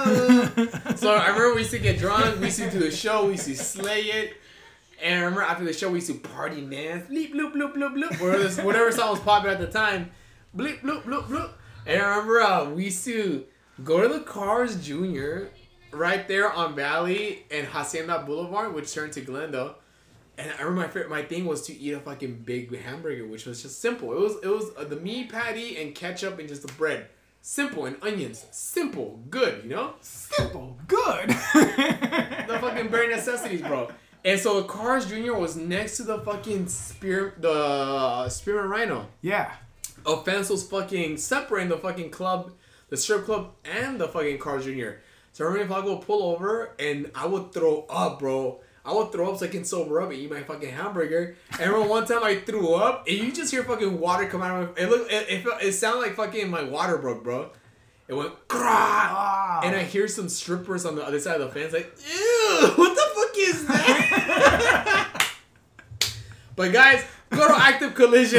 I remember we used to get drunk. We used to do the show. We used to slay it. And I remember after the show, we used to party and dance. Bleep, bloop, bloop, bloop, bloop. Whatever song was popular at the time. Bleep, bloop, bloop, bloop. And I remember we used to go to the Cars Jr. right there on Valley and Hacienda Boulevard, which turned to Glendale. And I remember my thing was to eat a fucking big hamburger, which was just simple. It was the meat patty and ketchup and just the bread. Simple, and onions. Simple, good, Simple, good. The fucking bare necessities, bro. And so the Cars Jr. was next to the fucking Spearmint Rhino. Yeah. A fence was fucking separating the fucking club, the strip club, and the fucking Cars Jr. So I remember if I would pull over and I would throw up, bro. I would throw up so I can sober up and eat my fucking hamburger. And I remember one time I threw up and you just hear fucking water come out of my... It sounded like fucking my water broke, bro. It went... Wow. And I hear some strippers on the other side of the fence like, ew, what the fuck is that? But guys, go to Active Collision.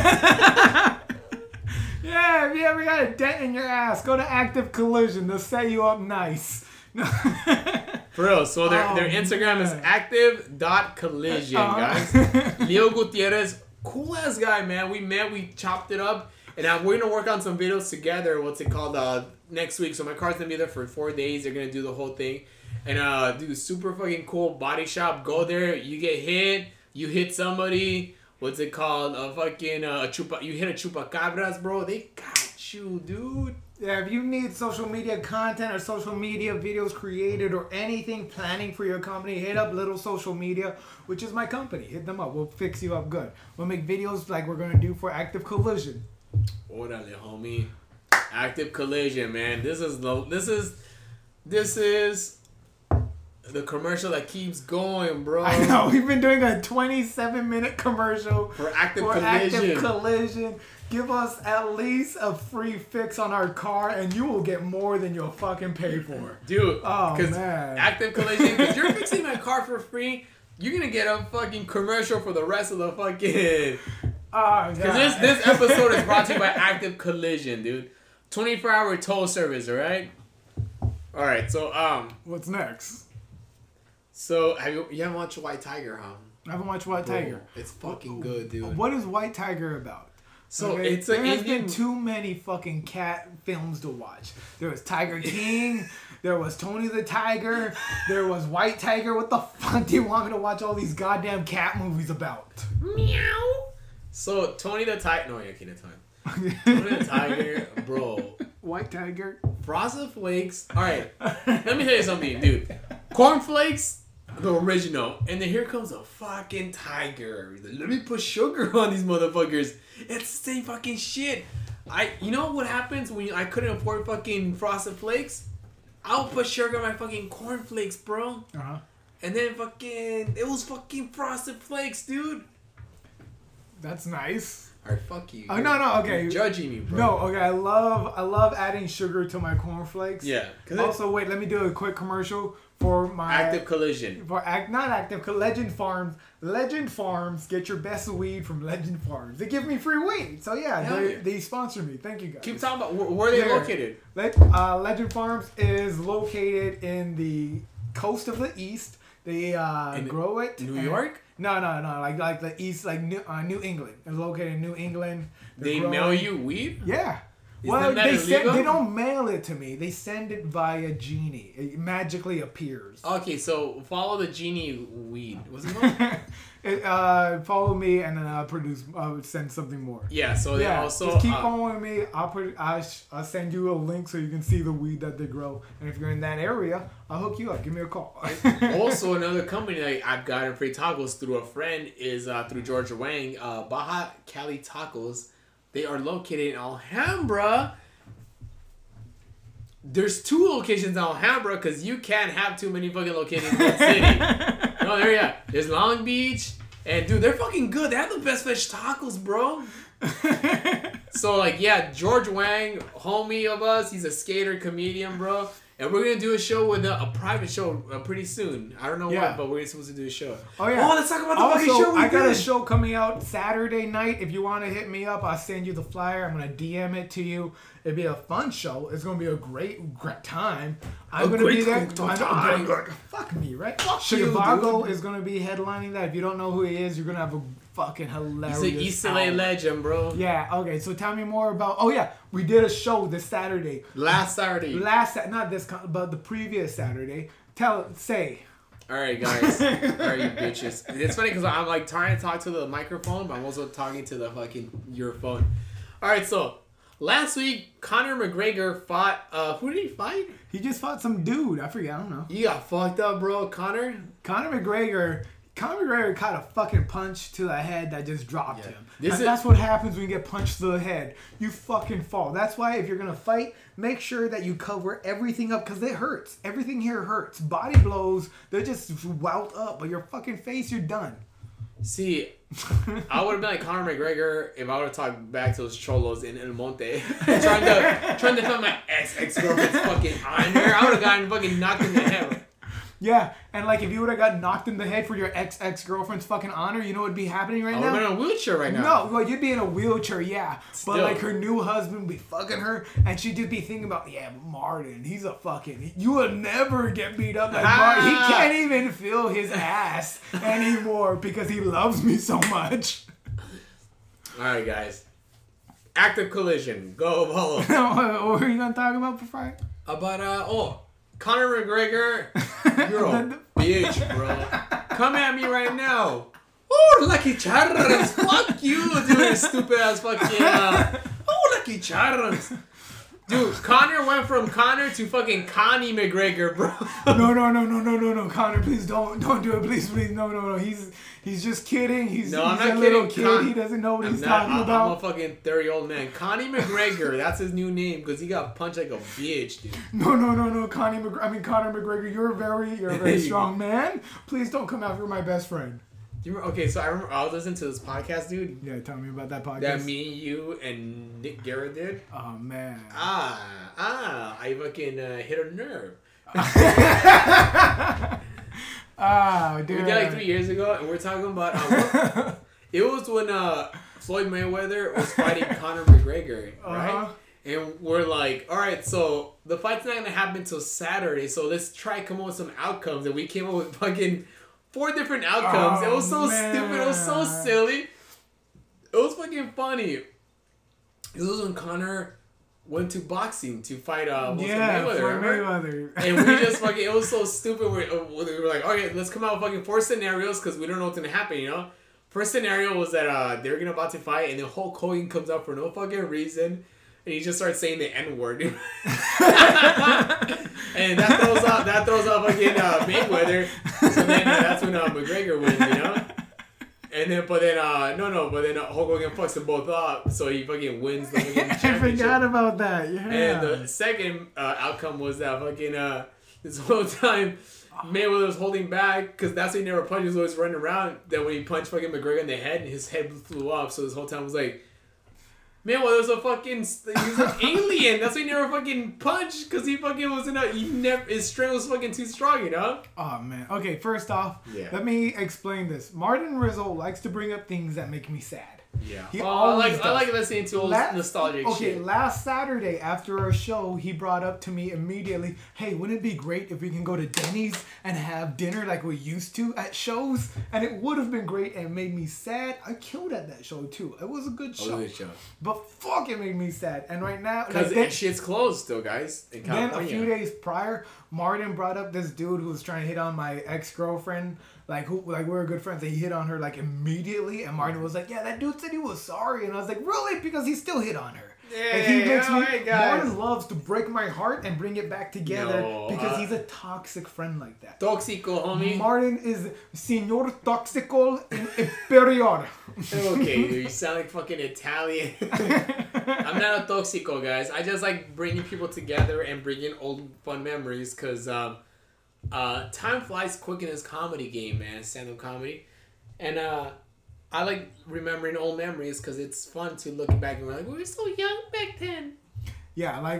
Yeah, if you ever got a dent in your ass, go to Active Collision. They'll set you up nice. For real. So their Instagram is active.collision, guys. Leo Gutierrez, cool ass guy, man. We met, we chopped it up, and we're gonna work on some videos together. What's it called? Next week. So my car's gonna be there for 4 days. They're gonna do the whole thing, and do super fucking cool body shop. Go there. You get hit. You hit somebody. What's it called? You hit a chupacabras, bro. They got you, dude. Yeah, if you need social media content or social media videos created or anything planning for your company, hit up Little Social Media, which is my company. Hit them up. We'll fix you up good. We'll make videos like we're going to do for Active Collision. Orale, homie. Active Collision, man. This is the commercial that keeps going, bro. I know. We've been doing a 27-minute commercial for Active Collision. Give us at least a free fix on our car, and you will get more than you'll fucking pay for. Dude, oh, man. Active Collision, because you're fixing my car for free, you're going to get a fucking commercial for the rest of the fucking... Oh, because this episode is brought to you by Active Collision, dude. 24-hour tow service, alright? Alright, so, what's next? So, you haven't watched White Tiger, huh? I haven't watched White Tiger. It's fucking good, dude. What is White Tiger about? So okay? It's an There's Indian... been too many fucking cat films to watch. There was Tiger King. There was Tony the Tiger. There was White Tiger. What the fuck do you want me to watch all these goddamn cat movies about? Meow. So Tony the Tiger. No, you're kidding. Tony the Tiger, bro. White Tiger. Frosted Flakes. All right. Let me tell you something, dude. Cornflakes. The original, and then here comes a fucking tiger. Let me put sugar on these motherfuckers. It's the same fucking shit. You know what happens when I couldn't afford fucking Frosted Flakes? I'll put sugar on my fucking cornflakes, bro. And then it was fucking Frosted Flakes, dude. That's nice. Alright, fuck you. Oh, no, okay. You're judging me, bro. No, okay, I love adding sugar to my cornflakes. Yeah. Also, wait, let me do a quick commercial for my... Active Collision. Legend Farms. Legend Farms, get your best weed from Legend Farms. They give me free weed. So, yeah, they sponsor me. Thank you, guys. Keep talking about where are they located? Legend Farms is located in the coast of the East. They grow it. New York? No. Like the East, like New England. It's located in New England. They mail you weed? Yeah. Well, they don't mail it to me. They send it via Genie. It magically appears. Okay, so follow the Genie weed. What's it called? Follow me and then I'll send something more. Yeah, so they also... Just keep following me. I'll send you a link so you can see the weed that they grow. And if you're in that area, I'll hook you up. Give me a call. Also, another company that I've gotten free tacos through a friend is through George Wang, Baja Cali Tacos. They are located in Alhambra. There's 2 locations in Alhambra because you can't have too many fucking locations in one city. No, there you go. There's Long Beach. And, dude, they're fucking good. They have the best fish tacos, bro. So, George Wang, homie of us. He's a skater, comedian, bro. And we're going to do a show with a private show pretty soon. I don't know what, but we're supposed to do a show. Oh, yeah. Oh, let's talk about the fucking show we I got a show coming out Saturday night. If you want to hit me up, I'll send you the flyer. I'm going to DM it to you. It'll be a fun show. It's going to be a great time. I'm going to be there. Fuck me, right? Sugar Vago is going to be headlining that. If you don't know who he is, you're going to have a fucking hilarious He's an East LA legend, bro. Yeah, okay. So tell me more about... Oh, yeah. We did a show this Saturday. Not this, but the previous Saturday. Say. All right, guys. All right, you bitches. It's funny because I'm trying to talk to the microphone, but I'm also talking to the fucking your phone. All right, so last week, Conor McGregor fought... who did he fight? He just fought some dude. I forget. I don't know. You got fucked up, bro. Conor McGregor caught a fucking punch to the head that just dropped him. That's what happens when you get punched to the head. You fucking fall. That's why if you're going to fight, make sure that you cover everything up because it hurts. Everything here hurts. Body blows, they're just welt up. But your fucking face, you're done. See, I would have been like Conor McGregor if I would have talked back to those cholos in El Monte. trying to find my ex-girlfriend's fucking honor. I would have gotten fucking knocked in the head. Yeah, and like if you would have got knocked in the head for your ex-girlfriend's fucking honor, you know what would be happening right now? I'm in a wheelchair right now. No, well, you'd be in a wheelchair, yeah. Still. But like her new husband would be fucking her, and she'd just be thinking about, yeah, Martin, he's a fucking, you will never get beat up like Martin. He can't even feel his ass anymore because he loves me so much. All right, guys. Active collision. Go Apollo. What were you gonna talk about before? About Conor McGregor. You're a bitch, bro. Come at me right now. Oh, Lucky Charms. Fuck you, dude. Stupid ass fucking. Lucky Charms. Dude, Conor went from Conor to fucking Connie McGregor, bro. No, Conor, please don't do it, please, no. He's just kidding. He's I'm not a little kidding. kid. He doesn't know what he's talking about. I'm a fucking 30-year-old man. Connie McGregor, that's his new name because he got punched like a bitch, dude. No, Conor McGregor, you're a very strong man. Please don't come out. You're my best friend. Okay, so I remember I was listening to this podcast, dude. Yeah, tell me about that podcast. That me, you, and Nick Garrett did. Oh, man. I fucking hit a nerve. Dude. We did like 3 years ago, and we're talking about it was when Floyd Mayweather was fighting Conor McGregor, right? Uh-huh. And we're like, all right, so the fight's not gonna happen until Saturday, so let's try come up with some outcomes. And we came up with fucking 4 different outcomes. It was so stupid. It was so silly. It was fucking funny. This was when Conor went to boxing to fight Mayweather. And we just fucking, it was so stupid. We were like, okay, let's come out with fucking 4 scenarios because we don't know what's gonna happen, you know? First scenario was that they're gonna about to fight, and then Hulk Hogan comes up for no fucking reason, and he just starts saying the N-word. And that throws off fucking Mayweather. So then that's when McGregor wins, you know? And then, but then Hulk Hogan fucks them both up, so he fucking wins the fucking championship. I forgot about that, yeah. And the second outcome was that fucking, this whole time, Mayweather was holding back, because that's when he never punched, he was always running around. Then when he punched fucking McGregor in the head, his head flew off, so this whole time was like, Mayweather's a fucking, he's an alien. That's why he never fucking punched, because he fucking wasn't his strength was fucking too strong, you know? Oh, man. Okay, first off, let me explain this. Martin Rizzo likes to bring up things that make me sad. Yeah. I like listening to old nostalgic shit. Okay, last Saturday after our show, he brought up to me immediately, hey, wouldn't it be great if we can go to Denny's and have dinner like we used to at shows? And it would have been great, and it made me sad. I killed at that show too. It was a good show. But fuck, it made me sad. And right now, because that shit's closed still, guys, in California. Then a few days prior, Martin brought up this dude who was trying to hit on my ex-girlfriend. Like we were good friends, and he hit on her like immediately, and Martin was like, "Yeah, that dude said he was sorry," and I was like, "Really?" Because he still hit on her. Yeah, he makes Martin loves to break my heart and bring it back together because he's a toxic friend like that. Toxico, homie. Martin is Signor Toxico Imperior. Okay, dude, you sound like fucking Italian. I'm not a toxico, guys. I just like bringing people together and bringing old fun memories, because time flies quick in this comedy game, man. Stand-up comedy. And I like remembering old memories because it's fun to look back and we're like, we were so young back then. Yeah, like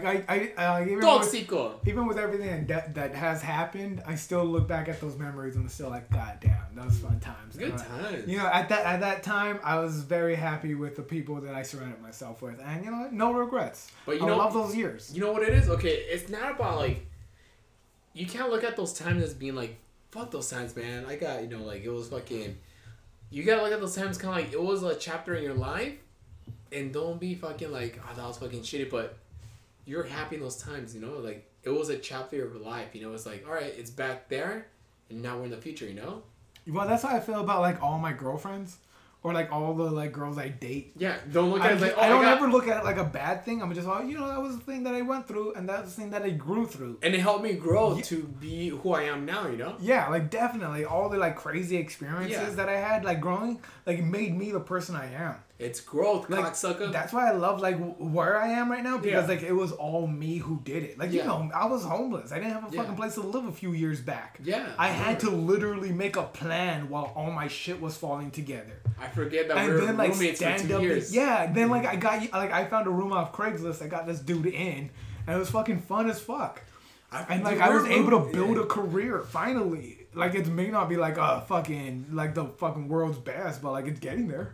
even with everything that has happened, I still look back at those memories and I'm still like, God damn, those fun times. Good times. You know, at that time, I was very happy with the people that I surrounded myself with, and you know, no regrets. But I love those years. You know what it is? Okay, it's not about like. You can't look at those times as being like, fuck those times, man. I got, you know, like, it was fucking... You gotta look at those times kind of like, it was a chapter in your life, and don't be fucking like, oh, that was fucking shitty, but you're happy in those times, you know? Like, it was a chapter of your life, you know? It's like, all right, it's back there, and now we're in the future, you know? Well, that's how I feel about, like, all my girlfriends. Or like all the like girls I date. Yeah, don't look at it like, oh, I don't ever look at it like a bad thing. I'm just like, you know, that was the thing that I went through, and that's the thing that I grew through. And it helped me grow to be who I am now, you know? Yeah, like definitely. All the like crazy experiences that I had like growing, like made me the person I am. It's growth, like, cocksucker. That's why I love like where I am right now, because like it was all me who did it. Like you know, I was homeless. I didn't have a fucking place to live a few years back. Yeah. I had to literally make a plan while all my shit was falling together. I forget that we were roommates for 2 years. Then I found a room off Craigslist. I got this dude in, and it was fucking fun as fuck. And like I was able to build a career finally. Like it may not be like a fucking like the fucking world's best, but like it's getting there.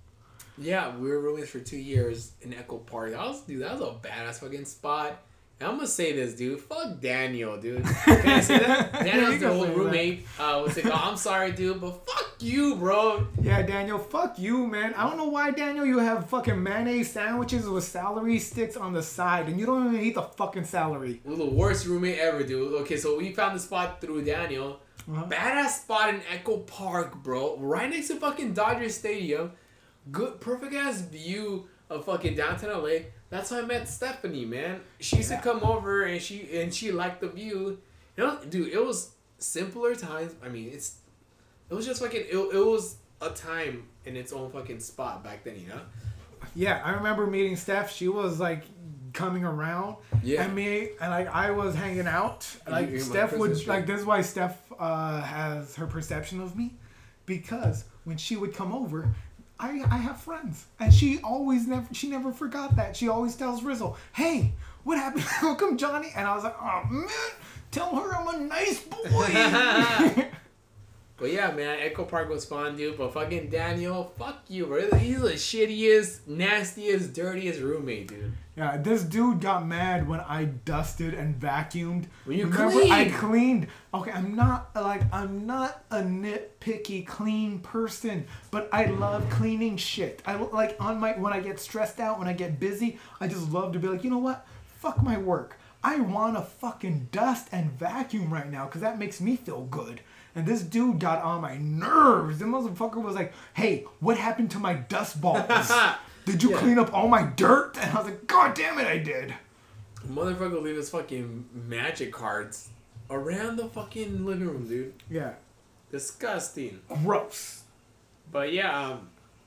Yeah, we were roommates for 2 years in Echo Park. That was a badass fucking spot. And I'm gonna say this, dude. Fuck Daniel, dude. Can I say that? Daniel's the old roommate. What's it called? I'm sorry, dude, but fuck you, bro. Yeah, Daniel, fuck you, man. I don't know why, Daniel, you have fucking mayonnaise sandwiches with celery sticks on the side, and you don't even eat the fucking celery. We're the worst roommate ever, dude. Okay, so we found the spot through Daniel. Badass spot in Echo Park, bro. Right next to fucking Dodger Stadium. Good, perfect ass view of fucking downtown LA. That's how I met Stephanie, man. She used to come over and she liked the view. You know, dude, it was simpler times. I mean, it was just fucking it was a time in its own fucking spot back then, you know? Yeah, I remember meeting Steph. She was like coming around. Yeah. And me and like I was hanging out. Like Steph would like this is why Steph has her perception of me. Because when she would come over, I have friends, and she never forgot that. She always tells Rizzo, "Hey, what happened? How come Johnny?" And I was like, "Oh man, tell her I'm a nice boy." But yeah, man, Echo Park was fun, dude. But fucking Daniel, fuck you, bro. He's the shittiest, nastiest, dirtiest roommate, dude. Yeah, this dude got mad when I dusted and vacuumed. When you cleaned. I cleaned. Okay, I'm not a nitpicky clean person, but I love cleaning shit. I like when I get stressed out, when I get busy, I just love to be like, you know what? Fuck my work. I want to fucking dust and vacuum right now because that makes me feel good. And this dude got on my nerves. The motherfucker was like, "Hey, what happened to my dust balls? Did you clean up all my dirt?" And I was like, "God damn it, I did." Motherfucker leave his fucking magic cards around the fucking living room, dude. Yeah. Disgusting. Gross. But yeah,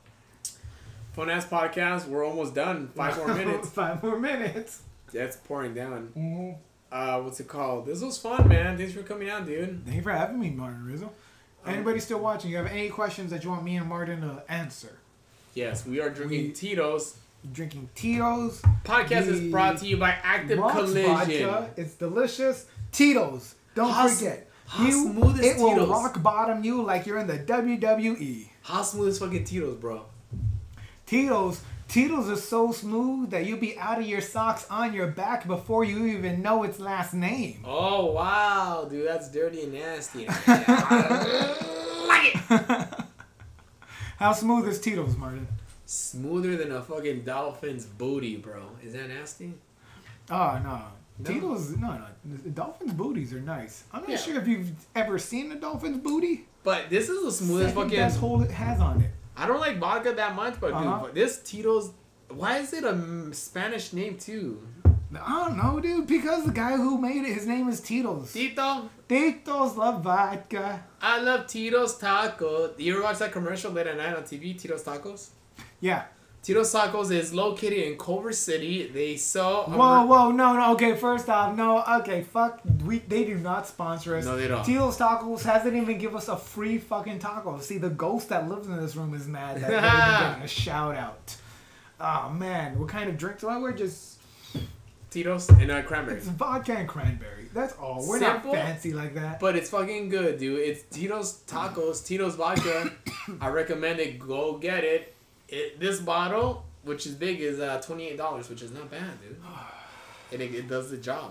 fun ass podcast. We're almost done. 5 more minutes. 5 more minutes. That's pouring down. Mm-hmm. What's it called? This was fun, man. Thanks for coming out, dude. Thank you for having me, Martin Rizzo. Anybody still watching? You have any questions that you want me and Martin to answer? Yes, we are drinking Tito's. Drinking Tito's. Podcast is brought to you by Active Collision. Vodka. It's delicious. Tito's. Don't forget. How smooth is It will Tito's? rock bottom you like you're in the WWE. How smooth is fucking Tito's, bro? Tito's is so smooth that you'll be out of your socks on your back before you even know its last name. Oh, wow. Dude, that's dirty and nasty. I like it. How smooth is Tito's, Martin? Smoother than a fucking dolphin's booty, bro. Is that nasty? Oh, no. Tito's, no. The dolphin's booties are nice. I'm not sure if you've ever seen a dolphin's booty. But this is the smoothest fucking... best hole it has on it. I don't like vodka that much, but dude, but this Tito's... Why is it a Spanish name, too? I don't know, dude. Because the guy who made it, his name is Tito's. Tito's La Vodka. I love Tito's Tacos. You ever watch that commercial late at night on TV, Tito's Tacos? Yeah. Tito's Tacos is located in Culver City. They sell... Whoa, no. Okay, first off, no. Okay, fuck. They do not sponsor us. No, they don't. Tito's Tacos hasn't even give us a free fucking taco. See, the ghost that lives in this room is mad that they're getting a shout out. Oh, man. What kind of drinks? Well, we're just... Tito's and cranberry. It's vodka and cranberry. That's all. We're Simple, not fancy like that. But it's fucking good, dude. It's Tito's Tacos, Tito's Vodka. I recommend it. Go get it. This bottle, which is big, is $28, which is not bad, dude. And it does the job.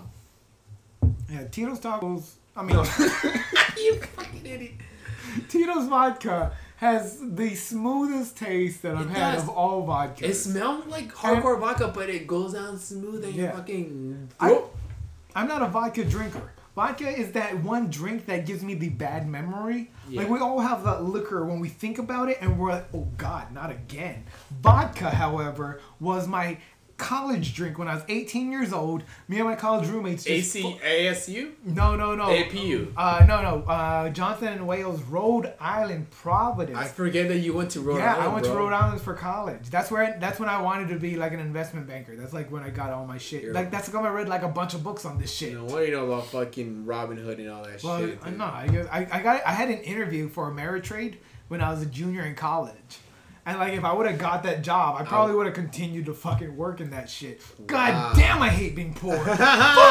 Yeah, Tito's Tacos. I mean, you fucking idiot. Tito's Vodka has the smoothest taste that I've had of all vodkas. It smells like hardcore vodka, but it goes down smooth and you fucking... I'm not a vodka drinker. Vodka is that one drink that gives me the bad memory. Yeah. Like, we all have that liquor when we think about it, and we're like, oh, God, not again. Vodka, however, was my college drink when I was 18 years old. Me and my college roommates ASU? No. APU? No. Johnson and Wales, Rhode Island, Providence. I forget that you went to Rhode Island, Yeah, I went to Rhode Island for college. That's when I wanted to be like an investment banker. That's like when I got all my shit. Like, that's like I read like a bunch of books on this shit. What do you know about fucking Robin Hood and all that shit? No, I had an interview for Ameritrade when I was a junior in college. And like if I would have got that job, I probably would have continued to fucking work in that shit. God damn, I hate being poor. Fuck me.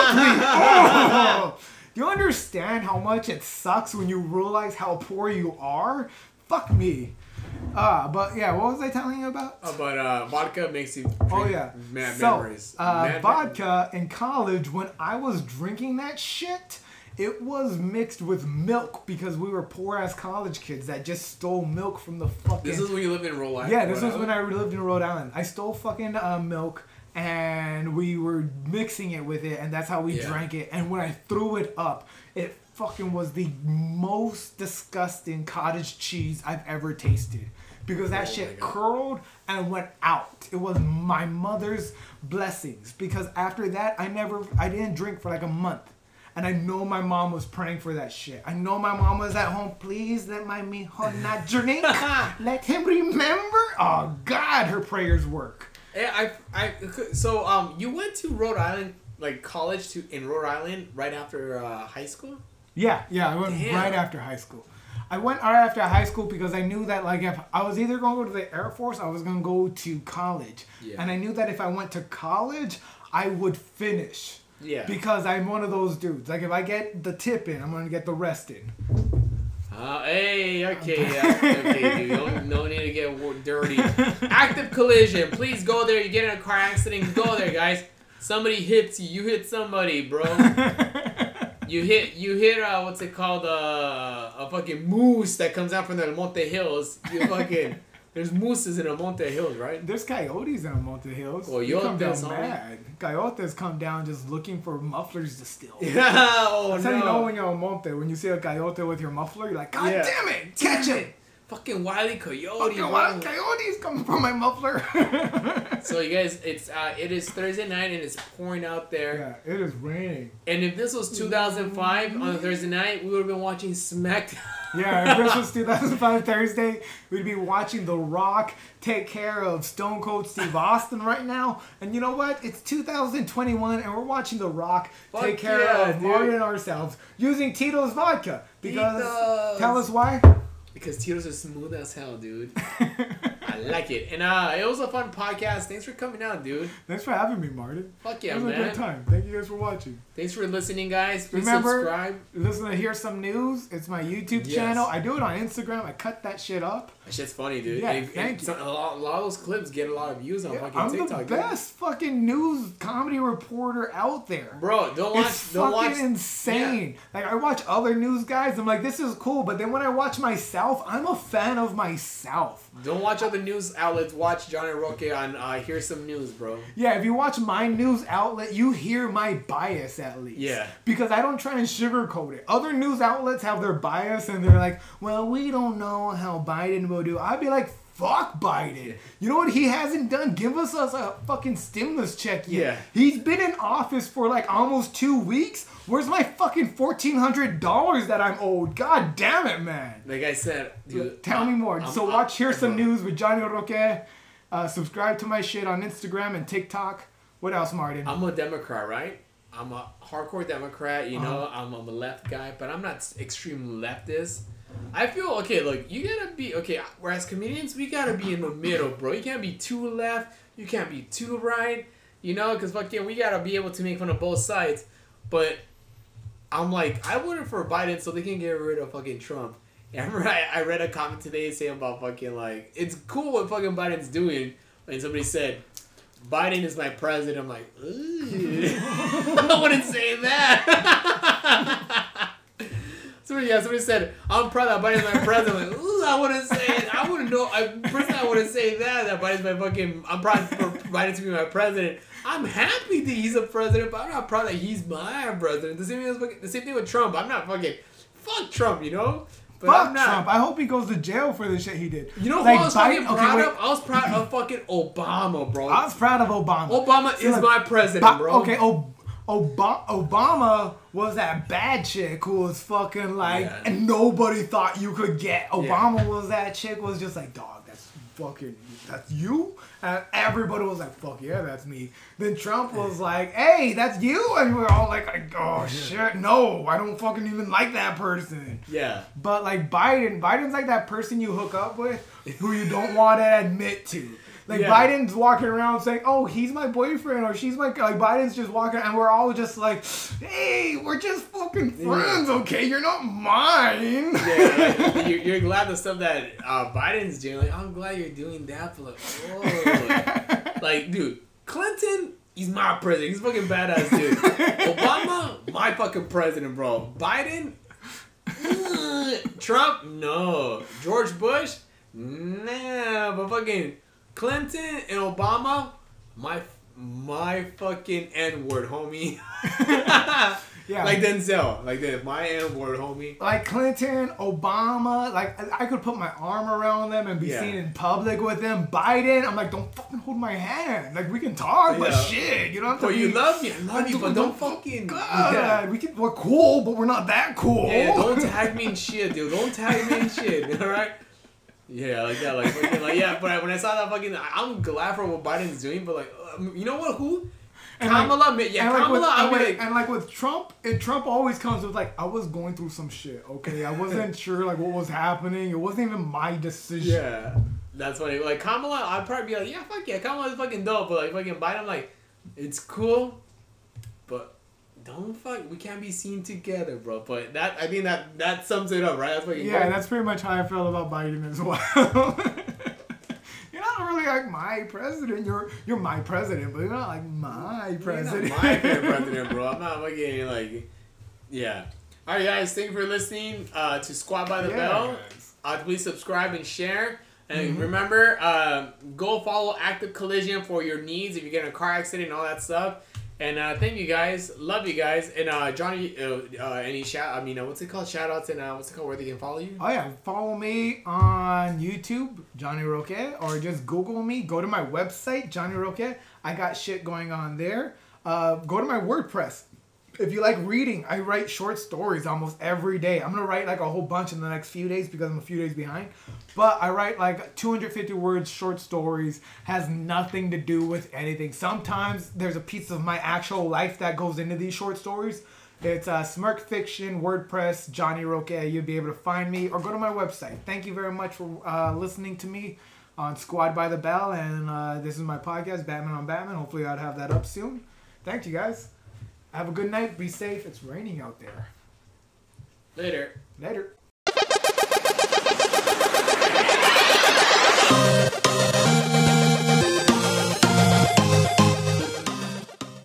Oh. Do you understand how much it sucks when you realize how poor you are? Fuck me. But yeah, what was I telling you about? About vodka makes you drink memories. Vodka in college, when I was drinking that shit, it was mixed with milk because we were poor ass college kids that just stole milk from the fucking... This is when you lived in Rhode Island? Yeah, this was when I lived in Rhode Island. I stole fucking milk and we were mixing it with it and that's how we drank it. And when I threw it up, it fucking was the most disgusting cottage cheese I've ever tasted. Because that shit curled and went out. It was my mother's blessings. Because after that, I didn't drink for like a month. And I know my mom was praying for that shit. I know my mom was at home. Please let my mijo not drink. Let him remember. Oh God, her prayers work. Yeah, so you went to Rhode Island, like college in Rhode Island right after high school? Yeah, I went right after high school. I went right after high school because I knew that like if I was either going to go to the Air Force, I was going to go to college. Yeah. And I knew that if I went to college, I would finish. Yeah. Because I'm one of those dudes. Like if I get the tip in, I'm going to get the rest in. Okay, dude. No need to get dirty. Active collision. Please go there. You get in a car accident, go there, guys. Somebody hits you. You hit somebody, bro. You hit what's it called? A fucking moose that comes out from the Monte Hills. There's mooses in the Monte Hills, right? There's coyotes in the Monte Hills. Oh, you come down mad. Coyotes come down just looking for mufflers to steal. Yeah, That's how you know when you're on Monte. When you see a coyote with your muffler, you're like, God damn it, catch it. Fucking wily coyote. Fucking wild coyotes coming from my muffler. So you guys, it is Thursday night and it's pouring out there. Yeah, it is raining. And if this was 2005 on a Thursday night, we would have been watching SmackDown. Yeah, if this was 2005 Thursday, we'd be watching The Rock take care of Stone Cold Steve Austin right now. And you know what? It's 2021 and we're watching The Rock take care of Mario and ourselves using Tito's vodka. Because, tell us why? Because Tito's are smooth as hell, dude. I like it. And it was a fun podcast. Thanks for coming out, dude. Thanks for having me, Martin. Fuck yeah, man. It was a good time. Thank you guys for watching. Thanks for listening, guys. Please Remember, subscribe. Listen to Hear Some News. It's my YouTube channel. I do it on Instagram. I cut that shit up. That shit's funny, dude. Yeah, thank you. A lot of those clips get a lot of views on fucking TikTok. I'm the best fucking news comedy reporter out there. Bro, It's fucking insane. Yeah. Like, I watch other news guys. I'm like, this is cool. But then when I watch myself, I'm a fan of myself. Don't watch other news outlets. Watch Johnny Roque on Hear Some News, bro. Yeah, if you watch my news outlet, you hear my bias at least. Yeah. Because I don't try and sugarcoat it. Other news outlets have their bias and they're like, well, we don't know how Biden will do. I'd be like, fuck Biden. You know what he hasn't done? Give us a fucking stimulus check yet. Yeah. He's been in office for like almost 2 weeks. Where's my fucking $1,400 that I'm owed? God damn it, man. Like I said, dude. Tell me more. Hear Some News with Johnny Roque. Subscribe to my shit on Instagram and TikTok. What else, Martin? I'm a Democrat, right? I'm a hardcore Democrat, you know. I'm a left guy, but I'm not extreme leftist. I feel, okay, look, you gotta be, okay, whereas comedians, we gotta be in the middle, bro. You can't be too left, you can't be too right, you know, because fucking we gotta be able to make fun of both sides. But I'm like, I voted for Biden so they can get rid of fucking Trump. And I remember I read a comment today saying about fucking, like, it's cool what fucking Biden's doing. And somebody said, Biden is my president. I'm like, I wouldn't say that. Somebody said, I'm proud that Biden's my president. I'm like, ooh, I wouldn't say it. I wouldn't know. Personally, I wouldn't say that Biden's my fucking, I'm proud for Biden to be my president. I'm happy that he's a president, but I'm not proud that he's my president. The same thing with Trump. I'm not fucking, fuck Trump, you know? But fuck Trump. I hope he goes to jail for the shit he did. You know who I was fucking proud of? I was proud of fucking Obama, bro. I was proud of Obama. Obama is my president, bro. Okay, Obama was that bad chick who was fucking like, and nobody thought you could get. Obama was that chick was just like, dog, that's fucking, that's you? And everybody was like, fuck yeah, that's me. Then Trump was like, hey, that's you? And we were all like, oh shit, no, I don't fucking even like that person. Yeah. But like Biden's like that person you hook up with who you don't want to admit to. Like, Biden's walking around saying, oh, he's my boyfriend, or she's my... Like, Biden's just walking, and we're all just like, hey, we're just fucking friends, okay? You're not mine. Yeah, like, you're glad the stuff that Biden's doing. Like, I'm glad you're doing that, but like, whoa. Like, dude, Clinton, he's my president. He's a fucking badass dude. Obama, my fucking president, bro. Biden, Trump, no. George Bush, nah. But fucking... Clinton and Obama, my fucking N-word, homie. Yeah. Like Denzel. Like that, my N-word, homie. Like Clinton, Obama, like I could put my arm around them and be seen in public with them. Biden, I'm like, don't fucking hold my hand. Like, we can talk, but shit, you don't have to you love me, I love you, but don't fucking... God, we're cool, but we're not that cool. Yeah, don't tag me in shit, dude. Don't tag me in shit, alright? Yeah, like that, like fucking, like yeah. But when I saw that fucking, I'm glad for what Biden's doing. But like, you know what? Who? And Kamala. Like, yeah, and Kamala. Like with Trump, Trump always comes with like, I was going through some shit. Okay, I wasn't sure like what was happening. It wasn't even my decision. Yeah, that's funny. Like Kamala, I'd probably be like, yeah, fuck yeah, Kamala's fucking dope. But like fucking Biden, I'm like, it's cool, but. Don't fuck. We can't be seen together, bro. But that, I think that sums it up, right? That's what you. Yeah, that's pretty much how I feel about Biden as well. You're not really like my president. You're my president, but you're not like my president. You're not my favorite president, bro. I'm not fucking like. Yeah. All right, guys. Thank you for listening to Squad by the Bell. Please subscribe and share. And remember, go follow Active Collision for your needs if you get in a car accident and all that stuff. And thank you guys, love you guys, and Johnny, any what's it called, shout outs, and what's it called, where they can follow you? Oh yeah, follow me on YouTube, Johnny Roque, or just Google me, go to my website, Johnny Roque, I got shit going on there. Go to my WordPress. If you like reading, I write short stories almost every day. I'm going to write like a whole bunch in the next few days because I'm a few days behind. But I write like 250 words short stories. Has nothing to do with anything. Sometimes there's a piece of my actual life that goes into these short stories. It's Smirk Fiction, WordPress, Johnny Roque. You'll be able to find me or go to my website. Thank you very much for listening to me on Squad by the Bell. And this is my podcast, Batman on Batman. Hopefully I'll have that up soon. Thank you guys. Have a good night. Be safe. It's raining out there. Later. Later.